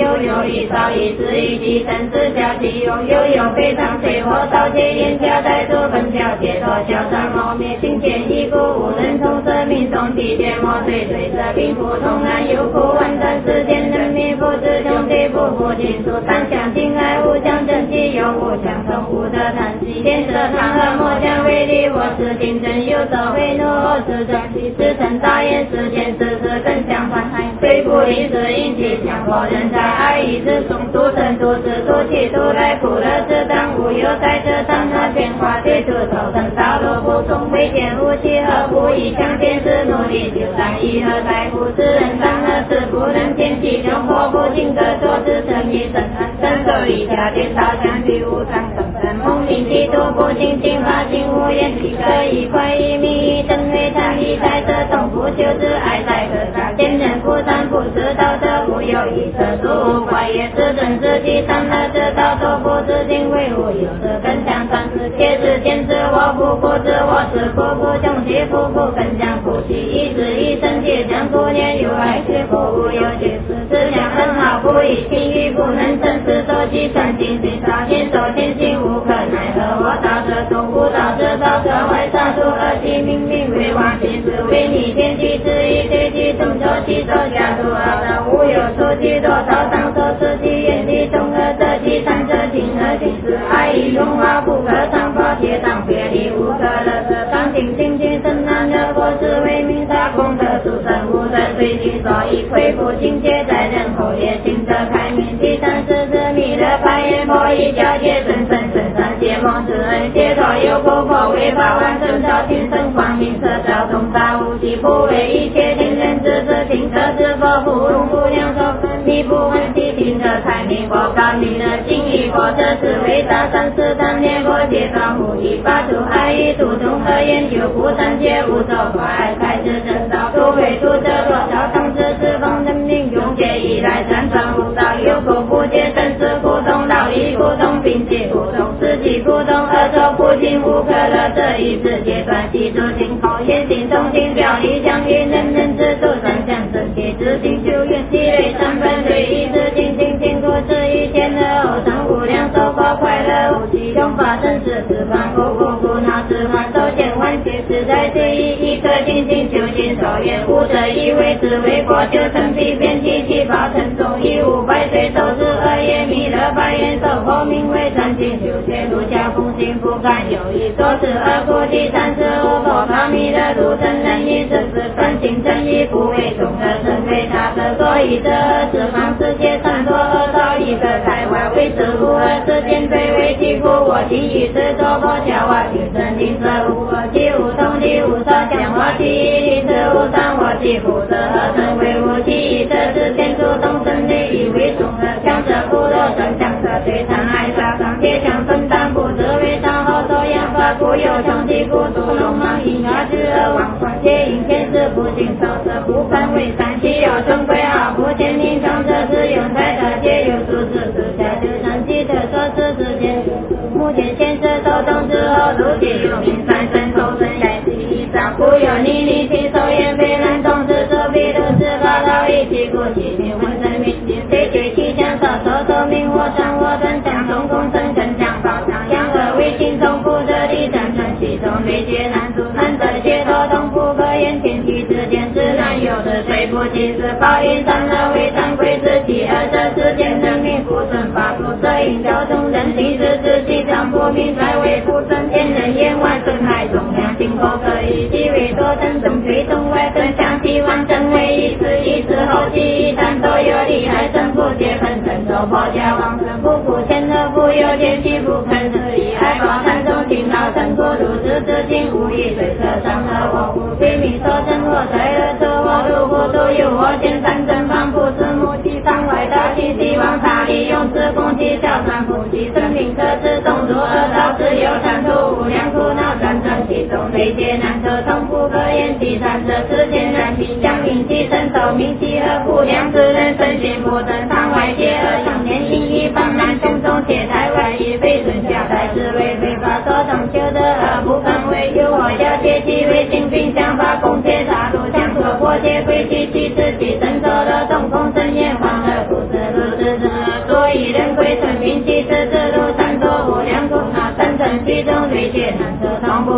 一少一时一气三十小气用悠悠非常水火刀切眼角带着本条解脱小山磨灭金钱一股无人从生命中体贴磨碎对着贫苦同难有苦万段世间人民不知兄弟不负尽数三相亲爱无相正气有无相痛苦的叹息天色长河莫将为力我是竞争有手为怒我是转气是成大言世间世事更相反非不离是引起强迫人在爱意之中独生独自独气独来苦乐自当无有在这当那变化对出头等道路不从未见无气和不义相见是努力就算以和在乎之人当何是不能天气中破不尽的做之生意生伸手一下颠倒相聚无常等等梦里几多不尽情发心无言即可以快一米等为他一在这痛苦就是爱在可杀见人不善不知道这无有一色主怪也是真自己伤了这道都不知尽为无有这更相传是切是坚持我不固执我是不不穷其不不更将不惜一字一生皆将多年有爱却不无有解释思想很好不以情欲不能真实手机传心随少天手天心无可奈何我到这痛苦到这到这外杀出恶气明明为王其实为你天地之意对其中手起手下度二的无有出去多少上手自己眼里中和这气三者情和情是爱意融化不可长发铁当别离无可乐这当听心情深难的果是为民杀功德主生无的随心所以恢复境界在人后也行者开明第三世之迷的白眼破一交界深深深上结梦之恩解脱有不破为法完成照天生光明色照通达无极不为一切听人之事听者之佛不容不良受你不问题听者才明佛高明的敬意佛这是伟大三世当年佛解放无一法度爱意度中和研究不三界无走法爱开始正道不为度者多少当知释放人民永劫以来辗转无道有口不解真实不懂道理不懂并且不懂自己不懂而走不尽无可乐这一世界段记住今后言行动听表里相应人人知足三相真切知心修愿积累三分对一致精进经过这一天的后生无量寿报快乐无极用法真实释放不苦不恼释放手千万劫实在这一颗精进修行守愿无者以为只为佛就成必变气气宝成中一500岁都是恶业弥勒白眼手佛名为传经修学如下风行不敢有意说是恶故第三世无佛法弥勒如真人意这是传经正义不为众的身为他的所以这十方世界善多恶道一个台湾为之不恶世间最为欺负我今一世做佛教我去真定色无我即无动力无所将我记忆是无上我即不得何成为无记忆这是天主动生力以为众的强者不弱正强者对残爱杀伤铁枪分担不得为上后手养法故有穷其不足龙芒阴阳之恶王双皆因天时不尽守则不分为三七有正规好不见命强者是用在的皆有数字之下就上记得说是之间目前现实都动之后如今有名三生投生来自以上不有你亲手也非难动之手臂都是发到一起故其名浑身明镜谁觉其将手手命我上我等相同共生更相保障阳和为心中不得力战争其中没劫难处难得解脱动不可言天地之间自然有的虽不尽是报应上了为当归之气而这世间人民不顺法度摄影调动人体之自己将不明在为不顺天人眼外损害重量心不可以即为多生中推动外更相希望成为一次一次后期一旦都有利害生不结分成受破家王生不顾前的不有天气不肯是以爱报贪中听到成果如此之情无意对色上了我不对你所成我在了这我如果都有我见三正方不是目击上外大气希望他利用此空气小三不计生命可知动作而导致有产出无量苦恼战争其中非劫难测痛不可言第三者世间难题将引起承受命气和不良之人身心不正常外界而常年心意放难种种且台外以非顺下台是为非法所成就的而不敢为有我要阶级为精兵想法攻切杀戮强迫破解规矩其自己承受了众空深夜黄而不是如此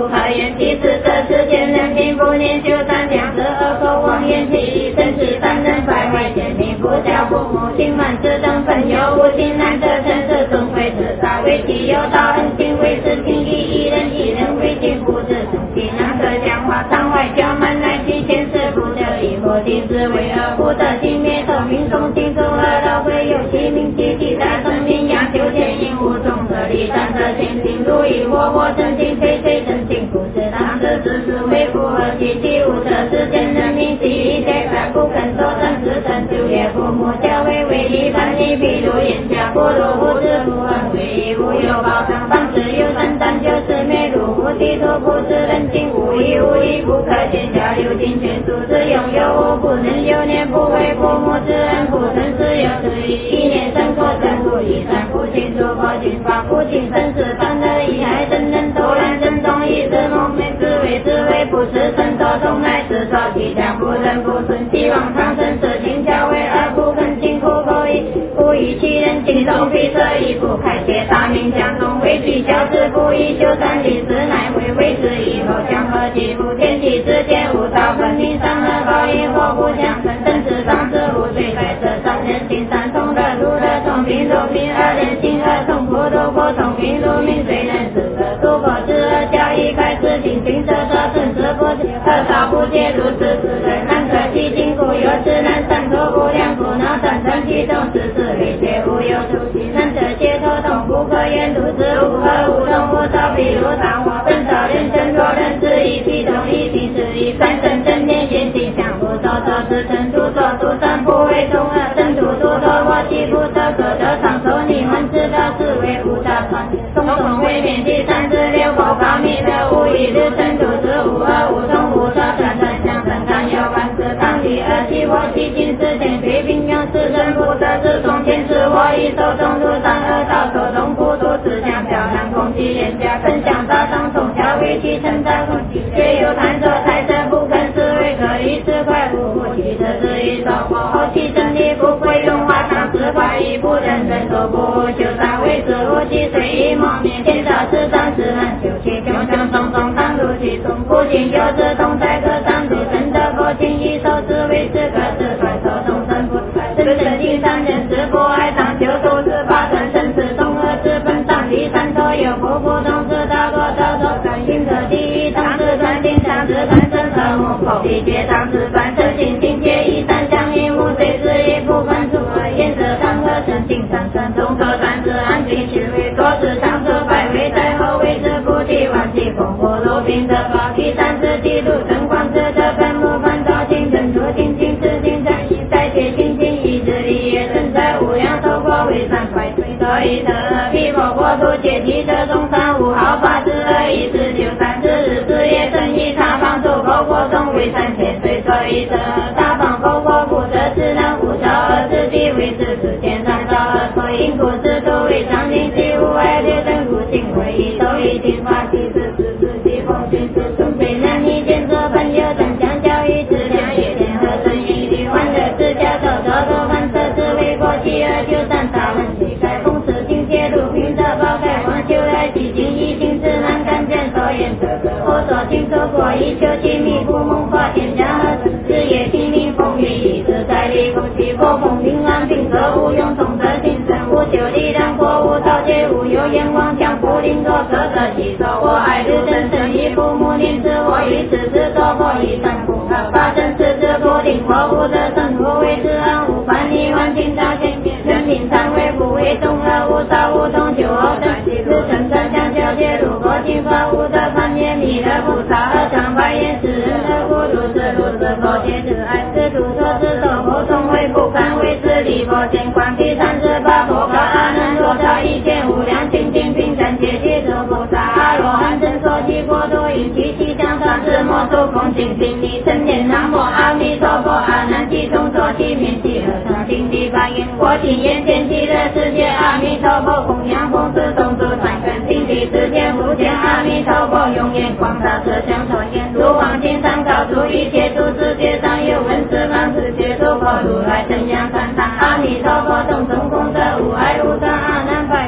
不可言，其实这世间人并不念修善良知，而口妄言其意，真是三人败坏见命，不教父母亲满此等朋友，无心难得成事终会自杀，为己有道恩情，为事情义，一人为己不知生气，难得讲话常外交满来去前世不得已，或定是为恶不得尽灭透明中心中恶道会有其名其体在生命养修天因无中得力，但得天心如意我真心非真心不知当知是为不合其体无得世间人民其一切反不肯说真实成就业父母教为例般你譬如言家不如不知不恩为义无有保障方式有承担就是没入无地图不知人情无义不可见下流尽全数之拥有无不能有念不为父母之恩不曾是有之意一念生过真不一善不清楚佛经法不清生死犯的遗害真人偷懒真中意是梦寐自为不是神多从来自说即将不忍不顺希望长生是心教为而不肯辛苦不以其人情中必舍亦不开解大明将中为具教之不以修善立志乃为之以后将和其父天地之间无道分明善恶报应或不相称真是当之无罪在这上人心善同乐如乐同频如频二人心恶同苦如苦同频如命虽然是恶诸佛之恶教义开始精进得顺时不二少不解如此人难可其经故有之难善脱无量苦恼转成其中是为皆无有出息难得解脱同不可言如此无和无动无少比如当我本少人生若人之一体同一体是一三生真念见性相不走走之成处所诸生不为同恶真土多我其不得可得长寿你们知道是为无大传总为免第三之六佛法弥勒无一日成土之无恶无动无少转相分常有万事当体而其我其今世间随并用世人不得之中天是我一手中路上而到手中不独自将漂亮空气人家分享大上从小为其承担空气却有弹着财神不肯是为可以是快不记得是一手我后期真理不会用话常是怀疑不认真说不就善为之无其随意梦面天道是当是难修其穷相种种当如其中不仅有之同在各当如真的佛经一手之为是可是传手众生不是真经三人之不爱当修都是发生生死同恶之本上第三头有不同之大多道多感应可第一当是专定上之传生和母口理解当是传生心境界一三相应无随之一部分出而颜色当和生性上生中可传之安定虚伪多是当所百为在后为之不提万计风波如冰的宝第三之记录真光之的本目反照清真出清净之境在在界清净一之一也存在无量透过为善快推所以得彼佛国土阶级的中山无号法之恶一之九三之日之夜正义他方出口国中为善千岁所以得他方口国不得之能无照而之地为之之间三照而所因故之都为上令其无爱略等故行为一都一定法其之自己奉行之中虽然你见着朋友等相教育质量也天和正义的欢乐之家走反射之为国际而就善大问题开风持境界路平的报开往修来几经一经之难看见所言这个我所听说过一修其密不梦化天下和日夜听命风雨一直在立空气波风平安并则无用同则精神无修力量国无道界无有眼光将不灵作舍得其手我爱日真正以父母临之我以此之所破以三不可发生此之不定我无得生活为之安无反逆万境大千遍人民常为不为动而无少无动就而等其之成真相交界如果经法无得反面弥勒菩萨而常白言世人的孤独之路是佛界之爱是独特之手不从为不堪为之离佛见观第三十八佛可阿难若超一切无量清净平等阶级之菩萨阿罗汉真所其国土因其气象上至摩出风行心力成念南无阿弥陀佛阿难其中所其面其和尚经地法言我今眼见其的世界阿弥陀佛供养奉持种族三根心地之间无见阿弥陀佛永远广大色相所言如往经上告诉一切诸世界上有文字方世界诸佛如来真相三藏阿弥陀佛众众功德无碍无障阿难法愿彼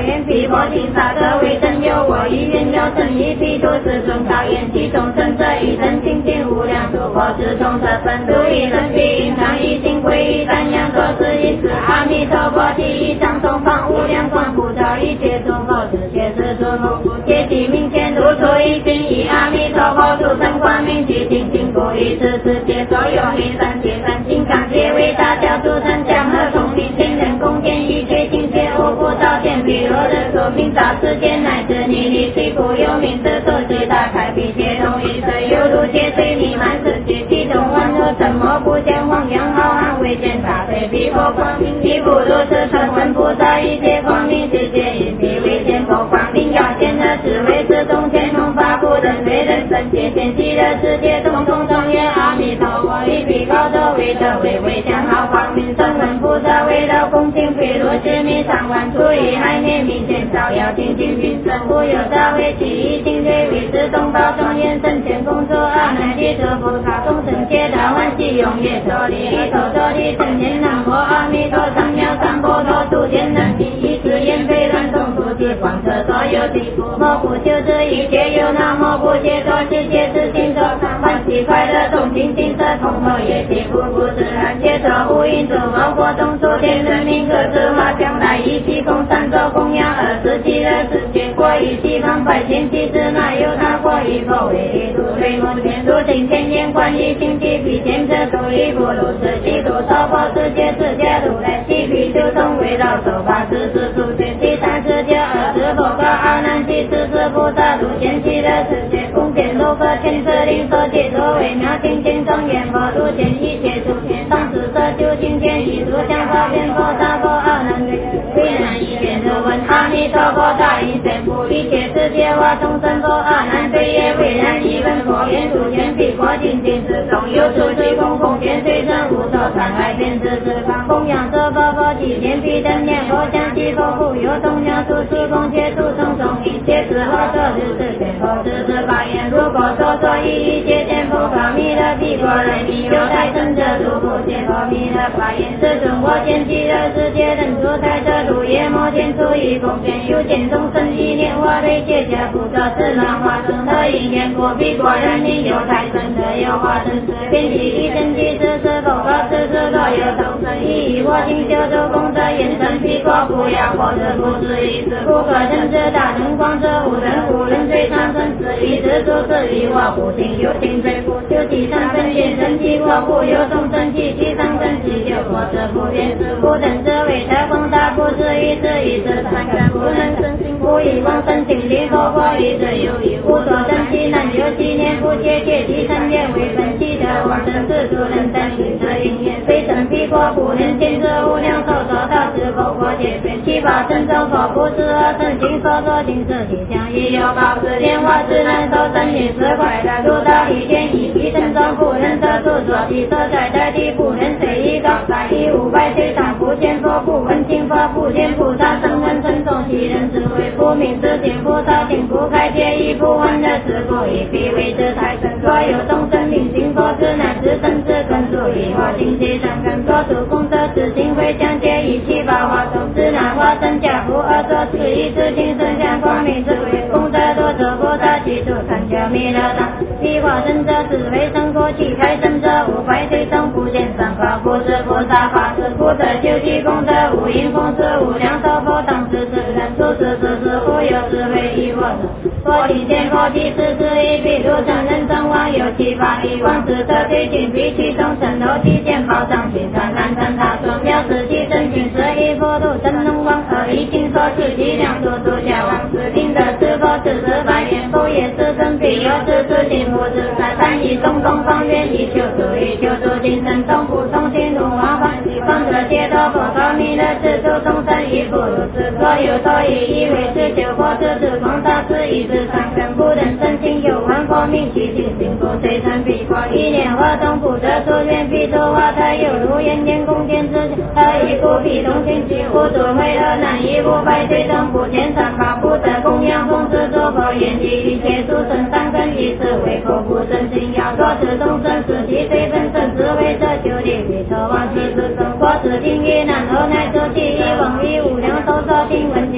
佛行萨得为真有我一愿有成一彼度世尊高言其众生者一生清净无量诸佛之众生分度一生必隐藏一心归一单样多是因此阿弥陀佛第一张东方无量光普照一切诸佛世界是诸佛不界地明显如出一心以阿弥陀佛诸生光明具尽尽故一此世界所有一三界三金刚皆为大教诸神将和同明天人共建一切境界无不照见比罗的所明照世界乃至你离虽故有名之所知大开辟皆同一色犹如皆虽弥漫世界其中万恶沉默不见荒洋浩瀚未见大悲彼佛光明彼不如是成文菩萨一切光明世界因彼为见佛光明要见的智慧自动天龙八部人为人生界见极乐世界通通庄严阿弥陀佛以彼高德为德为将好光明声闻菩萨为了恭敬譬如是弥上万处以海内明见照耀精进并生无有大为其一心对为自动报庄严圣前工作阿难地者菩萨众生皆大欢喜永夜周利一头周利成年南无阿弥陀三藐三菩陀诸天人地一时言非乱众土地广彻所有地不莫不救之一切有南无不解脱世界之心所上欢喜快乐众心心色通透业绩不自然接受无因诸佛国中诸天人民各自化将来一起共三周供养27的世界国以西方百千其之乃有他国以佛为一度瑞摩天入定天眼观一心地比天者独一不如是基督娑婆世界世界如来西比修通围绕手法十四处天第三世界20佛告阿难其十四菩萨如见其的世界共见罗个天色灵所解脱微妙清净庄严佛如见一切诸天上十色究竟天一如相法变佛萨佛阿难为难一遍的问阿弥陀佛大因神不一切世界化众生佛阿难对也为难一问佛言诸天彼国精进之中有诸水空空天水身无所障碍遍知四方供养者佛佛即天彼等念佛将其佛护有同样诸事共切诸众中一切之后作之是见佛之是法言如果所一切见佛法弥勒彼国人民有太生者如不见佛弥勒法言是尊我见极乐世界人主宰者如夜摩天出一共见有见众生一念我对解家不着自然化生的一念不彼国人民有太生者有化生者遍体一真即是是否告知是若有众生一我今修诸功德言身彼国不要或者不是一是不可证之大能光者无人最长生之一之诸是以我不定有定罪不就其上生见身体我不有众生体其上生体就或者不变是不等者为他光大不是一是三根不能生心不以光生心力后果一是有一无所生其难有纪念不切其三业为本体的往生是诸人等行者因缘非生彼国不能见者无量寿所到之佛国界遍七宝真咒佛不是而生经所作经色体相亦有宝是莲花之难受生也是快乐入到一天一地真中不能得住所地所在的地不能随意高山以500岁上不见佛不闻经佛不见菩萨声闻称颂其人智慧不明之见菩萨心不开解亦不闻的事故以彼为之太深所有众生灵性佛之乃至生之根属以我心其善根所属功德之心会将解以七宝化众之难化身家福而作此一之精神相光明智慧功德多者菩萨其主成就弥勒当彼化身者智慧生果其开身者500岁中不见三法不是菩萨法是不得修其功德无因风是无量寿佛当知之人处世之事忽有智慧以我佛体见佛体是之一彼如成人生王有其法以往之者对境比其中神楼体见宝藏群传南传他说妙是其真群舍一佛度真龙王而一经所持其量多度假王是定的是佛是百言佛也是真彼有是自心不是三以中东方圆以求助精神中不中心如王欢喜方者皆多佛告弥勒是诸众生亦不如是所有所以以为是救佛是自光大是以是三根不等身心有万佛名其心心不随成彼国一念活动不得出愿彼作化台有如眼眼宫殿之而以故彼动心其无主会而难以500岁中不见三法不得供养奉持诸佛愿其一切诸生三根以是为佛不真心要作此众生是其随本身智慧者修炼为特往其之生活是定业难而乃作其以往以无量寿所听闻经法有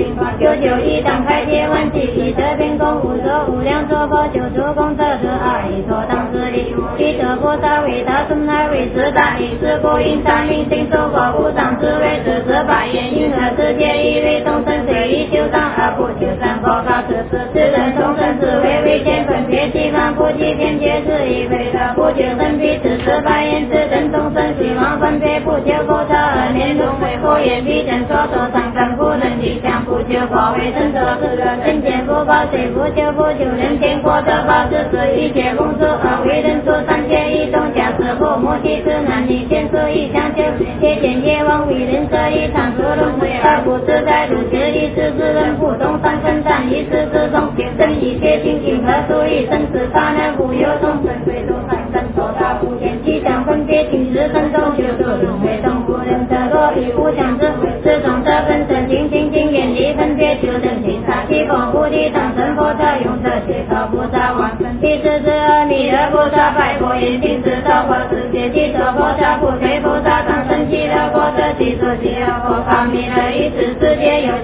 991当开天万起，一则变空无所无量寿佛，九足功德是阿弥陀当知力，一则菩萨为大圣海为十大力士过因三明心受佛无上智慧是十八愿因何世界一为众生随意修上而不求三佛告此人众生智慧为见分别西方不计天界是一为的不求生彼此十八愿是人众生希望分别不求佛超而念轮回佛言必真所说上根不能理想不求佛为真所是个真见不报谁不求人天国的报是一切公司而为人出三界一种假设父母弟子男女见色一相求夜见夜望为人设一场所轮回而不自在如是一世之人不动三分战一世之中真一切清净和注意生死刹那无有众生随众三生受大不见即将分别尽时生中就作轮回中不能得落于无相之这种这本身清远离分别求真心杀气风菩提当成菩萨用这些高菩萨往生第四是阿弥陀菩萨拜佛言尽是道佛世界即说菩萨不退菩萨当生极乐国这即说极乐国阿弥陀一世世界有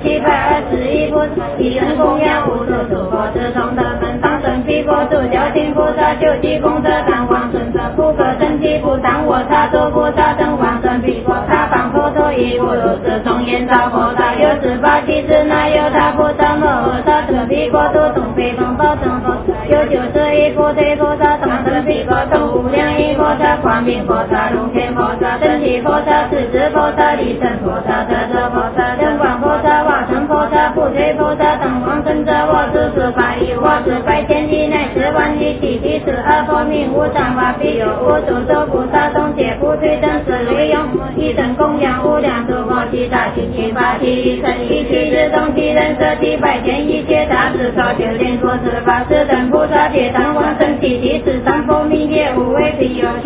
721菩萨一人供养无数诸佛之中的门当生彼佛度教亲菩萨救济功德当往生者不可生其不当我他诸菩萨等往生彼佛他方佛陀一不如是中眼照佛他有18弟子那有他菩萨摩诃萨特彼国度东北方宝生佛有91菩提菩萨当生彼国东无量义菩萨光明菩萨龙天菩萨真体菩萨四智菩萨离身菩萨得者菩萨人光菩萨化身菩萨不退菩萨等往生者我是18亿我是百千亿乃至万亿地地是阿婆名无上法必有无数周菩萨东界不退等是利用一等供养无量诸佛其他七七八七一乘一七日东七人舍七百千一切大事所九点多十八十等菩萨皆当往生七地是三佛名业无为必有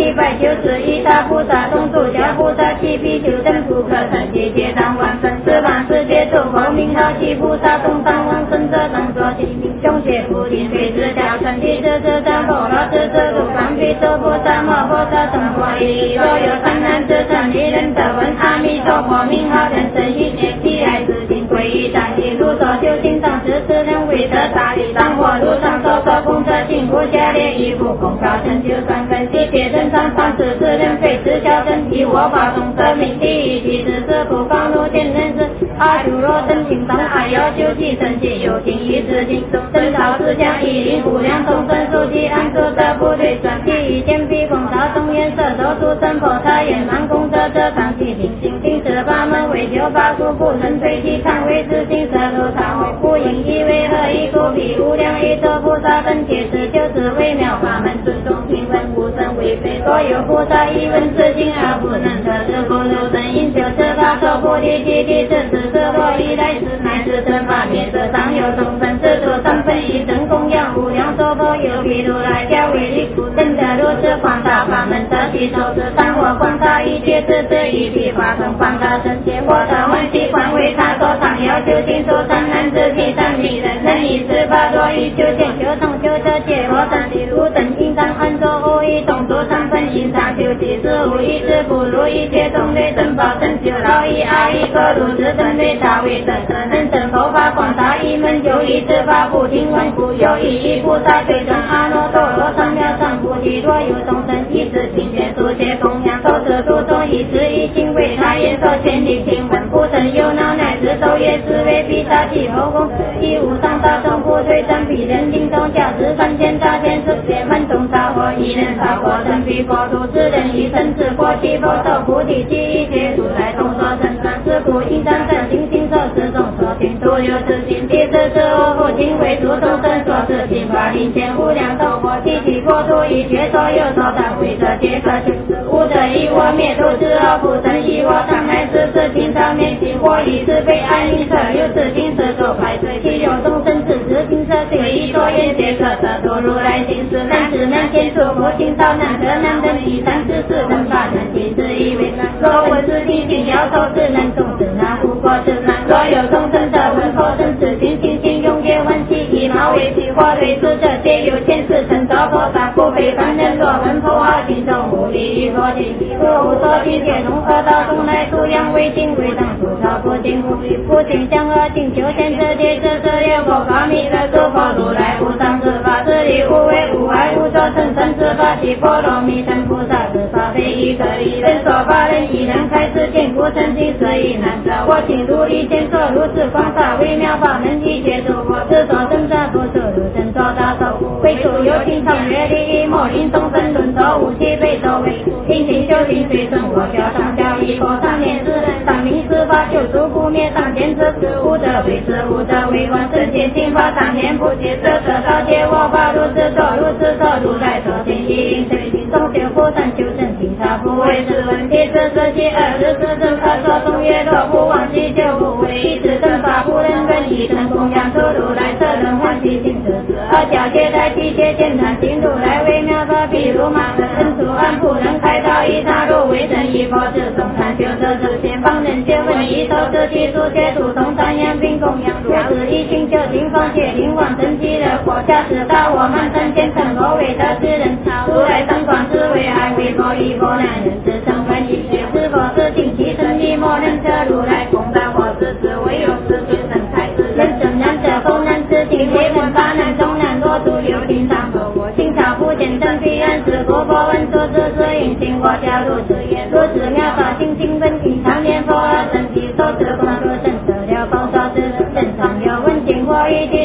791大菩萨东主教菩萨七比丘等不可成其皆当往生十方世界诸佛名号七菩萨东当往生者等作其名凶邪菩提随之教成地这等波罗智这路方比周菩萨摩诃萨等佛一所有三难之成一人得闻阿弥陀佛名号人生一切喜爱之心归于大地如所修行当时此人为得大力当火如上所说功德尽不下列一部功高成就三分一切正常方式此人非知晓真体我法中生命第一即是是不方怒见人是阿耨若真经当阿要修其身心有情一时心真道之将一灵无量众生数其安住者不对转第一见必功道中颜色都诸神佛他圆满功德者常其定心定十八门为九八数不能推其常为自心色如常为不应一为何一故彼无量一多菩萨等皆是就是微妙法门尊重听闻无生为非所有菩萨一闻自心而不能得是不如真因修持法受菩提集地是是色罗以来是乃至正法灭色上有众生自度三分一生供养无量寿佛有比如来教为力真的如此广大法门得其受持三我广大一切智智一体化成广大真切我的欢喜观为他所常要究竟说三难之体三迷人人以18多一修见修通修者解我三体如等应当安坐无一动作三分因上修即是无一之不如一切种类珍宝真修老一阿一个如是真类大为真可能真佛法广大一门就一之法不听闻故有一菩萨对真阿耨多罗三藐三菩提若有众生一直听见书写供养受持诸众一直一心为他言受全力听闻不曾有脑乃至昼夜思维必杀其后宫一无上大众不退真彼人心中价值3000大天世界门中大火一人大火真彼国土之人一生之国其佛受菩提即一切如来同所成三是故应当正心心受持众所听独有自心第四是我父亲为诸众生所持心法领先无量寿佛提起国土一切所有所当为这皆可求无者以我灭度之后不生以我常来世是经常灭其我以是非安因舍有此经舍所排水其有众生自知经舍对一所愿皆可得度如来行事难知难见说佛经道难得难等第三世是能法能尽是以为难若闻是听心要受是能众生难无过是难若有众生得闻佛生是心心心永结欢喜以马为皮或对此者皆有前世成着佛萨不非凡人若闻佛号经受无力于所经无所经解从恶道中来图养为经为当主超不经不经相恶经求现者皆是这业佛法弥勒诸佛如来无上之法自力无为无碍无着成生之法即波罗蜜身菩萨之法非一个力人所法人一人开始见故成心所以难得我请如理见所如此广大微妙法门一切诸佛之所生者不是如真所大手为主有情常阅利益莫令众生论作无期被作为因行修行随顺我教上教一佛上念之人上明十法救主不灭上见之无者为之无者为观世界心法上念不解这得道解我法如是作如是作如来所行一应随行中学不善修正经他不为是问题这是其二十四正可说中越若不忘记就不为一直正法不能分一正供养出如来色人欢喜心之而教学在机械简单行如来微妙法譬如马人主安不能开导以他入为真一佛之中参修这是先方人学问一手自己书写主动三样并供养如是一心就定方解灵往生极乐国家是大我们身见成佛为的之人如来三观之为爱为佛一佛难人之成分一切是佛之定其身一莫能者如来供大佛之子唯有是最神才之人生难者否难之定为闻法难中难多主流定上和我清朝不见真彼岸是佛佛闻所之是因行我家如此言如此妙法心心本体常念佛而身体所知光如正得了报所之正常有闻经或一体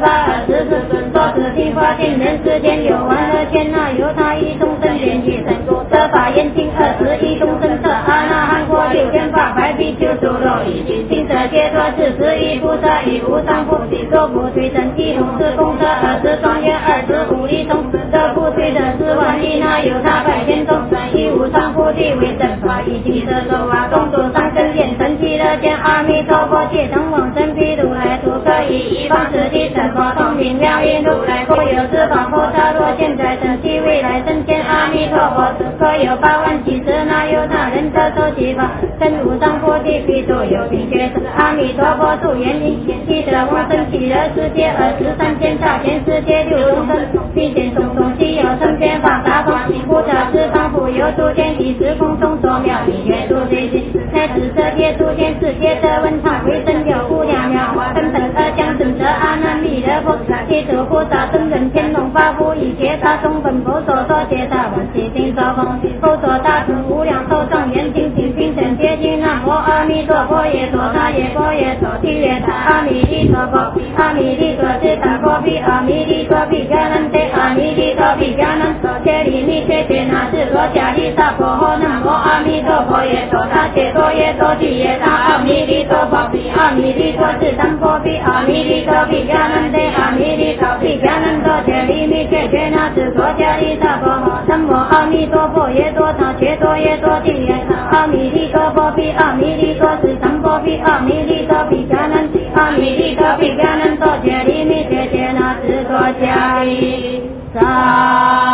4484尊所知听法见人世间有万恶千那有他一众生缘起生得法眼睛21众生得阿那含或6800比丘诸罗一经行者解脱41菩萨一无上菩提所不退真一同是功德20庄严25一众得不退的4万亿那有他百千众生一无上菩提为正法一即得受啊众主上根见神奇的见阿弥陀佛解等往生毗如来图可以一方实体神佛通明妙音如来或有十方菩萨若现在生其未来生见阿弥陀佛可有8万7十那有他人得受其法真无上菩提彼所有并觉阿弥陀佛助愿因其得往生极乐世界23千大千世界6众生并见种种稀有成变法大方菩萨十方普有诸天第十空中所妙一月诸最心乃至这界诸天世界的文堂为真有无量妙法根本而将真者阿难弥勒佛其诸菩萨真人天龙八部一切大众本佛所说皆大本悉心所奉佛所大乘无量寿庄严精进并成接近南无阿弥陀佛耶陀那耶佛耶陀提耶达阿弥利陀佛阿弥利陀智达佛比阿弥利陀比迦南得阿弥利陀比迦南所切利密切切那智罗迦利萨婆诃南无阿弥陀佛耶陀那切多耶陀提耶达阿弥利陀佛比阿弥利陀智达佛比阿弥利陀比迦南得阿弥利陀比迦南所切利密切切那智罗迦利萨婆诃南无阿弥陀佛耶陀那切多耶陀提耶达阿弥利陀佛比阿弥利陀智达佛比阿弥利陀比迦南阿弥利陀比迦南所切利密切切那智罗迦利萨